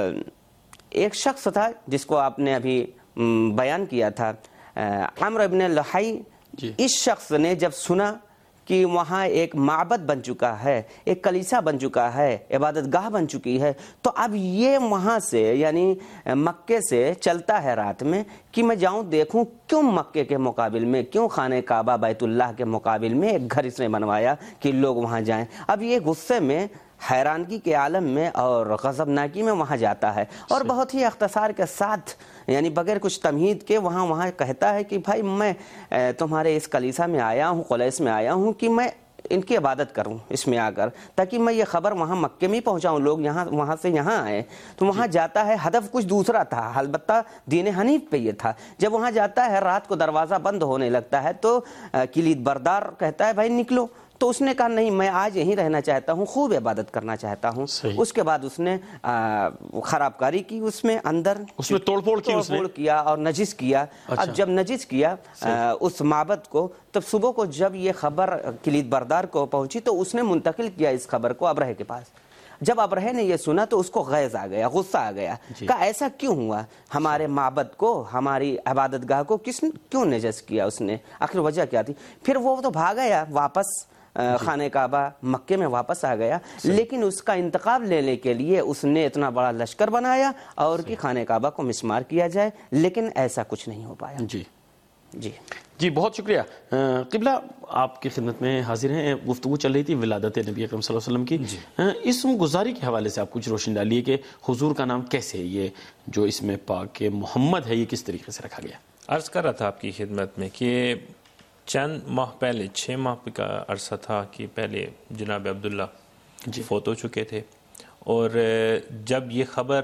ایک شخص تھا جس کو آپ نے ابھی بیان کیا تھا، عمرو ابن لحی، جی. اس شخص نے جب سنا کہ وہاں ایک معبد بن چکا ہے، ایک کلیسا بن چکا ہے، عبادت گاہ بن چکی ہے، تو اب یہ وہاں سے یعنی مکے سے چلتا ہے رات میں کہ میں جاؤں دیکھوں کیوں مکے کے مقابل میں، کیوں خانہ کعبہ بیت اللہ کے مقابل میں ایک گھر اس نے بنوایا کہ لوگ وہاں جائیں. اب یہ غصے میں، حیرانگی کے عالم میں اور غضبناکی میں وہاں جاتا ہے اور بہت ہی اختصار کے ساتھ یعنی بغیر کچھ تمہید کے وہاں وہاں کہتا ہے کہ بھائی میں تمہارے اس کلیسا میں آیا ہوں، قلیس میں آیا ہوں کہ میں ان کی عبادت کروں اس میں آ کر، تاکہ میں یہ خبر وہاں مکے میں پہنچاؤں، لوگ یہاں وہاں سے یہاں آئے. تو وہاں جاتا ہے، ہدف کچھ دوسرا تھا، البتہ دین حنیف پہ یہ تھا. جب وہاں جاتا ہے رات کو دروازہ بند ہونے لگتا ہے تو کلید بردار کہتا ہے بھائی نکلو. تو اس نے کہا نہیں، میں آج یہیں رہنا چاہتا ہوں، خوب عبادت کرنا چاہتا ہوں. اس کے بعد اس نے خراب کاری کی، اس میں اندر اس میں توڑ پھوڑ کی، توڑ کیا اور نجس کیا. اب جب نجس کیا اس معبد کو، تب صبح کو جب یہ خبر کلید بردار کو پہنچی تو اس نے منتقل کیا اس خبر کو ابرہے کے پاس. جب ابرہے نے یہ سنا تو اس کو غیظ آ گیا، غصہ آ گیا. کہا ایسا کیوں ہوا، ہمارے معبد کو، ہماری عبادت گاہ کو کس کیوں نجس کیا اس نے، آخر وجہ کیا تھی. پھر وہ تو بھاگ گیا واپس خانہ کعبہ مکے میں واپس آ گیا، لیکن اس کا انتقام لینے کے لیے اس نے اتنا بڑا لشکر بنایا اور کہ خانہ کعبہ کو مسمار کیا جائے، لیکن ایسا کچھ نہیں ہو پایا. جی جی جی بہت شکریہ. قبلہ آپ کی خدمت میں حاضر ہیں. گفتگو چل رہی تھی ولادت نبی اکرم صلی اللہ علیہ وسلم کی. جی. اسم گزاری کے حوالے سے آپ کچھ روشنی ڈالیے کہ حضور کا نام کیسے ہے، یہ جو اس میں پاک محمد ہے یہ کس طریقے سے رکھا گیا. عرض کر رہا تھا آپ کی خدمت میں کہ چند ماہ پہلے، چھ ماہ کا عرصہ تھا کہ پہلے جناب عبداللہ جی فوت ہو چکے تھے، اور جب یہ خبر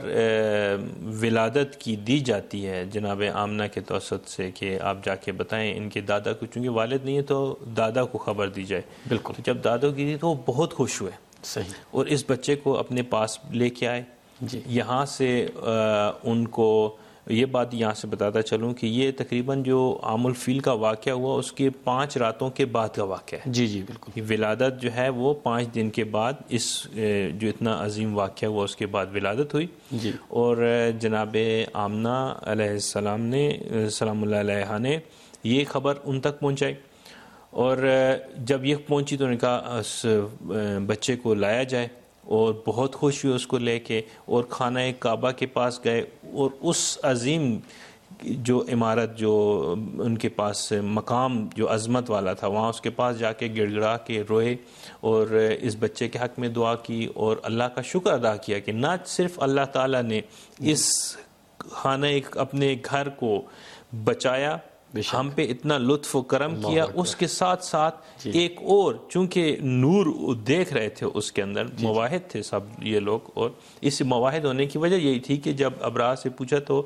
ولادت کی دی جاتی ہے جناب آمنہ کے توسط سے کہ آپ جا کے بتائیں ان کے دادا کو، چونکہ والد نہیں ہے تو دادا کو خبر دی جائے. بالکل. تو جب دادا کی دی تو وہ بہت خوش ہوئے. صحیح. اور اس بچے کو اپنے پاس لے کے آئے. جی. یہاں سے ان کو یہ بات یہاں سے بتاتا چلوں کہ یہ تقریباً جو عام الفیل کا واقعہ ہوا اس کے پانچ راتوں کے بعد کا واقعہ ہے. جی جی بالکل. ولادت جو ہے وہ پانچ دن کے بعد، اس جو اتنا عظیم واقعہ ہوا اس کے بعد ولادت ہوئی. جی. اور جناب آمنہ علیہ السلام نے سلام اللہ علیہ نے یہ خبر ان تک پہنچائی، اور جب یہ پہنچی تو انہوں نے کہا اس بچے کو لایا جائے، اور بہت خوش ہوئے اس کو لے کے، اور خانہ کعبہ کے پاس گئے اور اس عظیم جو عمارت جو ان کے پاس مقام جو عظمت والا تھا وہاں اس کے پاس جا کے گڑ گڑا کے روئے اور اس بچے کے حق میں دعا کی اور اللہ کا شکر ادا کیا کہ نہ صرف اللہ تعالیٰ نے اس خانہ اپنے گھر کو بچایا، ہم پہ اتنا لطف و کرم کیا، اس کے ساتھ ساتھ ایک اور چونکہ نور دیکھ رہے تھے اس کے اندر، مواحد تھے سب یہ لوگ، اور اس مواحد ہونے کی وجہ یہی تھی کہ جب ابراہ سے پوچھا تو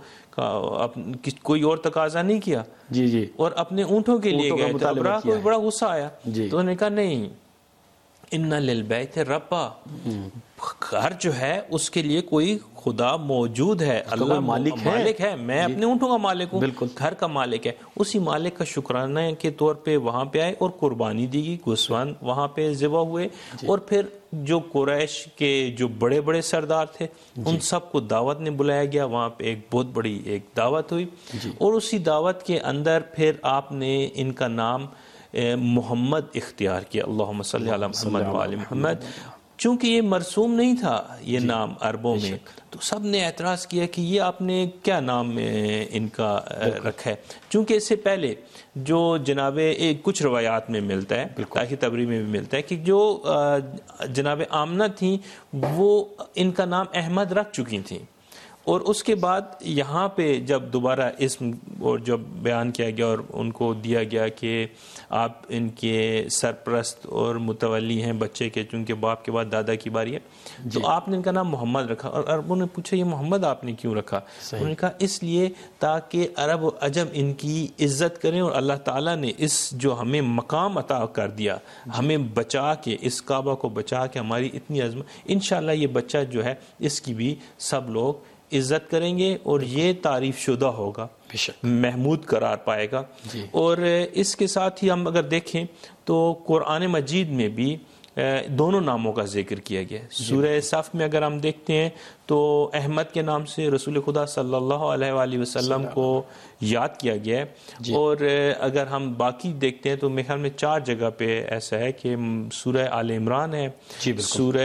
کوئی اور تقاضا نہیں کیا جی جی اور اپنے اونٹوں کے لیے گئے، تو ابراہ کو بڑا غصہ آیا تو انہوں نے کہا نہیں، ان للبیت ربا، گھر جو ہے اس کے لیے کوئی خدا موجود ہے، اللہ مالک ہے, مالک ہے. میں جی. اپنے اونٹوں کا مالک ہوں، بالکل گھر کا مالک ہے. اسی مالک کا شکرانہ کے طور پہ وہاں پہ آئے اور قربانی دی گئی، گوسفند وہاں پہ ذبح ہوئے جی. اور پھر جو قریش کے جو بڑے بڑے سردار تھے جی. ان سب کو دعوت نے بلایا گیا، وہاں پہ ایک بہت بڑی ایک دعوت ہوئی جی. اور اسی دعوت کے اندر پھر آپ نے ان کا نام محمد اختیار کیا، اللہم صلی علی محمد وعلی محمد. چونکہ یہ مرسوم نہیں تھا یہ جی. نام عربوں میں، تو سب نے اعتراض کیا کہ یہ آپ نے کیا نام ان کا رکھا ہے. چونکہ اس سے پہلے جو جناب ایک کچھ روایات میں ملتا ہے، تاریخ طبری میں بھی ملتا ہے کہ جو جناب آمنہ تھیں وہ ان کا نام احمد رکھ چکی تھیں، اور اس کے بعد یہاں پہ جب دوبارہ اسم اور جب بیان کیا گیا اور ان کو دیا گیا کہ آپ ان کے سرپرست اور متولی ہیں بچے کے، چونکہ باپ کے بعد دادا کی باری ہے، تو آپ نے ان کا نام محمد رکھا. اور عربوں نے پوچھا یہ محمد آپ نے کیوں رکھا؟ انہوں نے کہا اس لیے تاکہ عرب و عجم ان کی عزت کریں، اور اللہ تعالیٰ نے اس جو ہمیں مقام عطا کر دیا، ہمیں بچا کے، اس کعبہ کو بچا کے، ہماری اتنی عظمت، انشاءاللہ یہ بچہ جو ہے اس کی بھی سب لوگ عزت کریں گے اور یہ تعریف شدہ ہوگا، محمود قرار پائے گا. اور اس کے ساتھ ہی ہم اگر دیکھیں تو قرآن مجید میں بھی دونوں ناموں کا ذکر کیا گیا ہے. سورہ صف میں اگر ہم دیکھتے ہیں تو احمد کے نام سے رسول خدا صلی اللہ علیہ وآلہ وسلم کو یاد کیا گیا ہے. اور اگر ہم باقی دیکھتے ہیں تو میرے خیال میں چار جگہ پہ ایسا ہے کہ سورہ آل عمران ہے، سورہ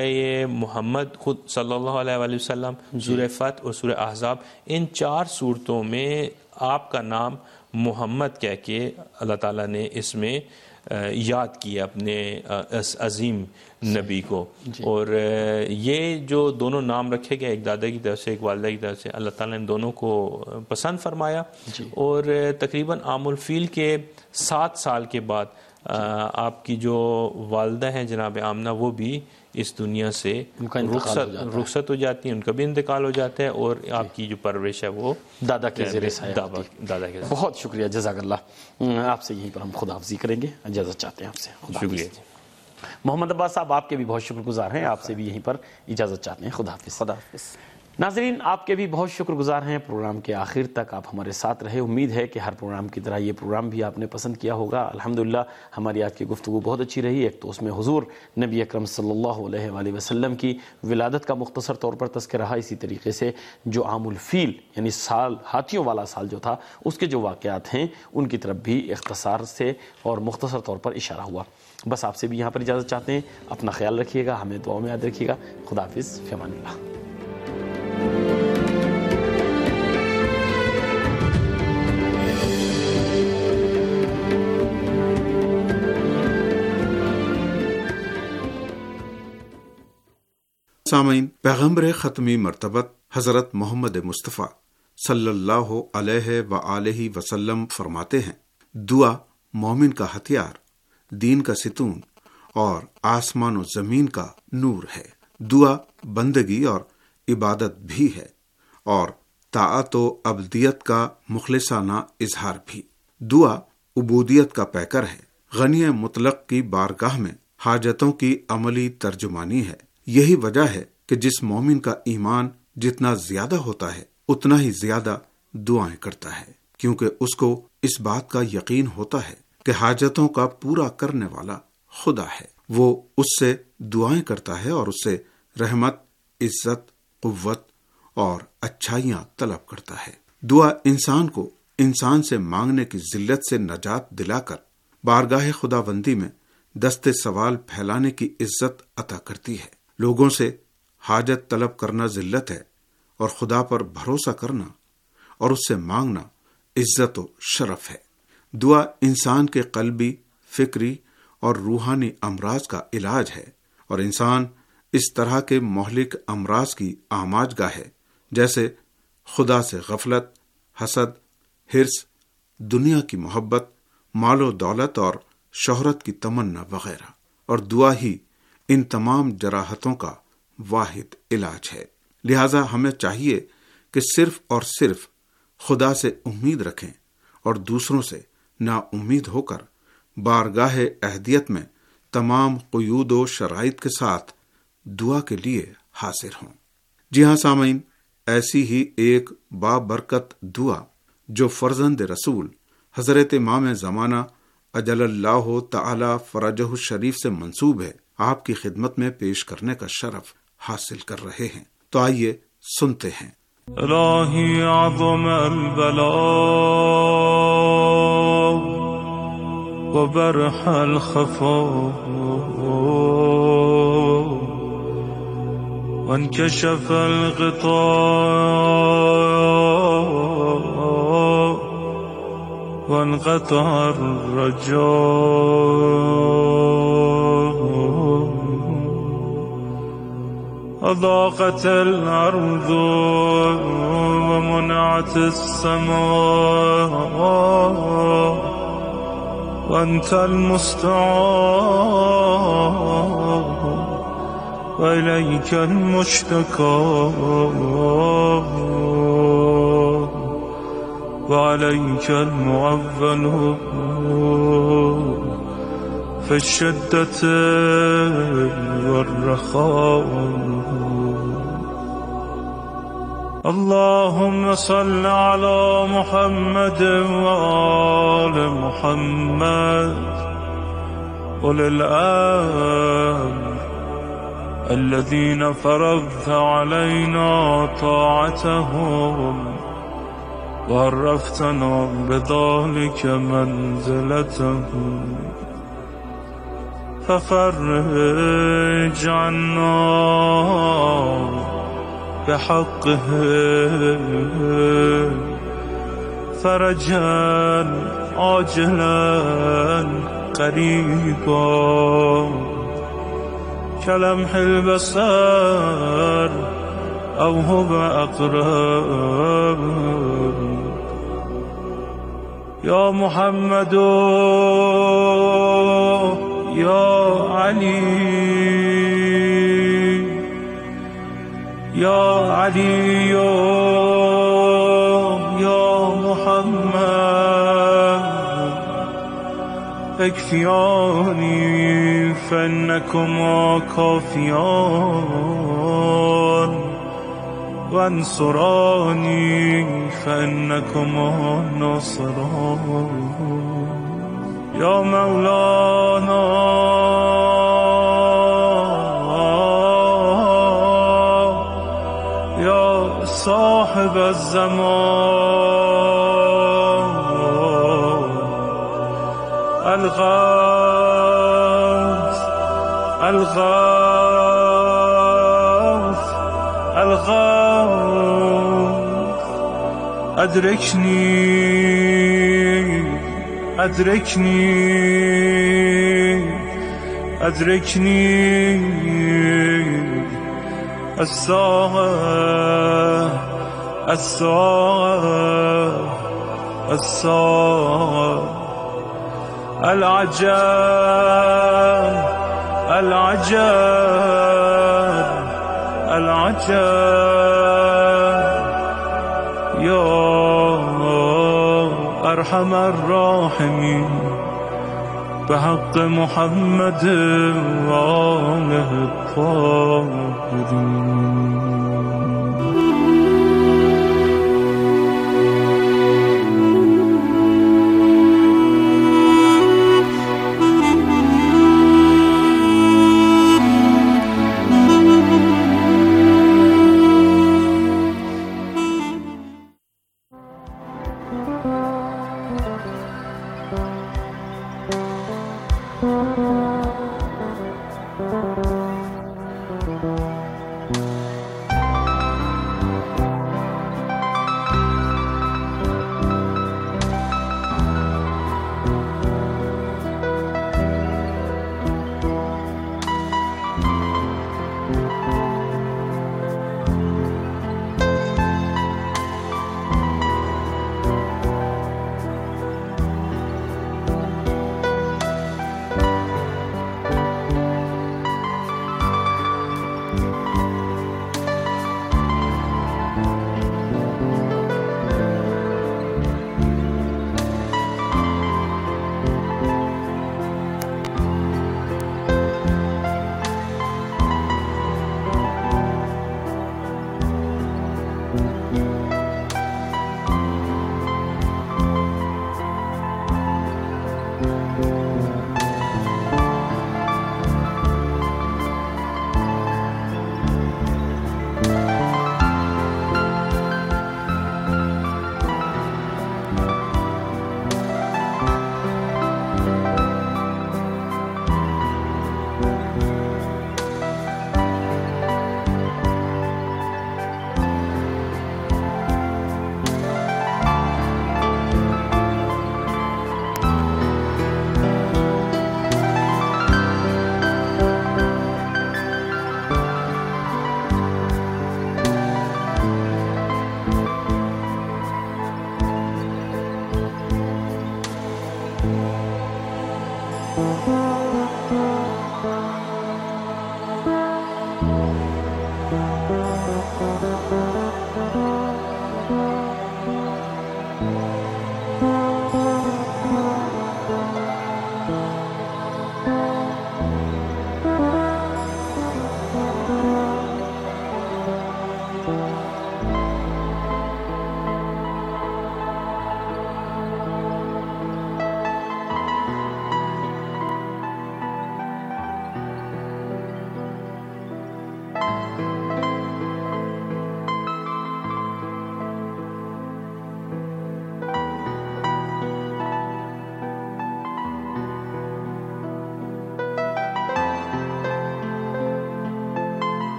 محمد خود صلی اللہ علیہ وآلہ وسلم، سورہ فتح اور سورہ احزاب، ان چار صورتوں میں آپ کا نام محمد کہہ کے اللہ تعالیٰ نے اس میں یاد کیا اپنے عظیم نبی کو. اور یہ جو دونوں نام رکھے گئے، ایک دادا کی طرف سے ایک والدہ کی طرف سے، اللہ تعالیٰ نے دونوں کو پسند فرمایا. اور تقریباً عام الفیل کے سات سال کے بعد آپ کی جو والدہ ہیں جناب آمنہ، وہ بھی اس دنیا سے رخصت رخصت ہو جاتی ہیں، ان کا بھی انتقال ہو جاتا ہے، اور آپ کی جو پرورش ہے وہ دادا کے زیر سایہ. دادا کے. بہت شکریہ، جزاک اللہ. آپ سے یہیں پر ہم خدا حافظی کریں گے، اجازت چاہتے ہیں آپ سے. شکریہ. محمد عباس صاحب آپ کے بھی بہت شکر گزار ہیں، آپ سے بھی یہیں پر اجازت چاہتے ہیں. خدا حافظ. خدا حافظ. ناظرین آپ کے بھی بہت شکر گزار ہیں، پروگرام کے آخر تک آپ ہمارے ساتھ رہے. امید ہے کہ ہر پروگرام کی طرح یہ پروگرام بھی آپ نے پسند کیا ہوگا. الحمدللہ ہماری آج کی گفتگو بہت اچھی رہی. ایک تو اس میں حضور نبی اکرم صلی اللہ علیہ وآلہ وسلم کی ولادت کا مختصر طور پر تذکرہ رہا. اسی طریقے سے جو عام الفیل یعنی سال ہاتھیوں والا سال جو تھا، اس کے جو واقعات ہیں ان کی طرف بھی اختصار سے اور مختصر طور پر اشارہ ہوا. بس آپ سے بھی یہاں پر اجازت چاہتے ہیں. اپنا خیال رکھیے گا، ہمیں دعاؤں میں یاد رکھیے گا. خدا حافظ. فی امان اللہ. سامعین، پیغمبر ختمی مرتبت حضرت محمد مصطفیٰ صلی اللہ علیہ وآلہ وسلم فرماتے ہیں، دعا مومن کا ہتھیار، دین کا ستون اور آسمان و زمین کا نور ہے. دعا بندگی اور عبادت بھی ہے اور طاعت و عبدیت کا مخلصانہ اظہار بھی. دعا عبودیت کا پیکر ہے، غنی مطلق کی بارگاہ میں حاجتوں کی عملی ترجمانی ہے. یہی وجہ ہے کہ جس مومن کا ایمان جتنا زیادہ ہوتا ہے اتنا ہی زیادہ دعائیں کرتا ہے، کیونکہ اس کو اس بات کا یقین ہوتا ہے کہ حاجتوں کا پورا کرنے والا خدا ہے. وہ اس سے دعائیں کرتا ہے اور اس سے رحمت، عزت، قوت اور اچھائیاں طلب کرتا ہے. دعا انسان کو انسان سے مانگنے کی ذلت سے نجات دلا کر بارگاہ خداوندی میں دست سوال پھیلانے کی عزت عطا کرتی ہے. لوگوں سے حاجت طلب کرنا ذلت ہے اور خدا پر بھروسہ کرنا اور اس سے مانگنا عزت و شرف ہے. دعا انسان کے قلبی، فکری اور روحانی امراض کا علاج ہے اور انسان اس طرح کے مہلک امراض کی آماج گاہ ہے جیسے خدا سے غفلت، حسد، حرص، دنیا کی محبت، مال و دولت اور شہرت کی تمنا وغیرہ. اور دعا ہی ان تمام جراحتوں کا واحد علاج ہے. لہذا ہمیں چاہیے کہ صرف اور صرف خدا سے امید رکھیں اور دوسروں سے نا امید ہو کر بارگاہ اہدیت میں تمام قیود و شرائط کے ساتھ دعا کے لیے حاضر ہوں. جی ہاں سامعین، ایسی ہی ایک بابرکت دعا جو فرزند رسول حضرت امام زمانہ اجل اللہ تعالی فرجہ الشریف سے منسوب ہے، آپ کی خدمت میں پیش کرنے کا شرف حاصل کر رہے ہیں. تو آئیے سنتے ہیں. الہی اعظم البلاء وبرح الخفاء وانكشف الغطاء وانقطع الرجاء وضاقت الأرض ومنعت السماء وأنت المستعان وإليك المشتكى وعليك المعول في الشدة والرخاء. اللهم صل على محمد وآل محمد أولي الأمر الذين فرضت علينا طاعتهم وعرفتنا بذلك منزلتهم، ففرج عنا بحقه فرجا عاجلا قريبا كلمح البصر أو هو أقرب. يا محمد يا علي يا علي يا محمد اكفياني فإنكما كافيان وانصراني فإنكما ناصران. يا مولانا يا صاحب الزمان الغوث الغوث الغوث أدركني أدركني أدركني الساعة الساعة الساعة. العجب العجب العجب يا أرحم الراحمين بحق محمد وآله الطاهرين. you.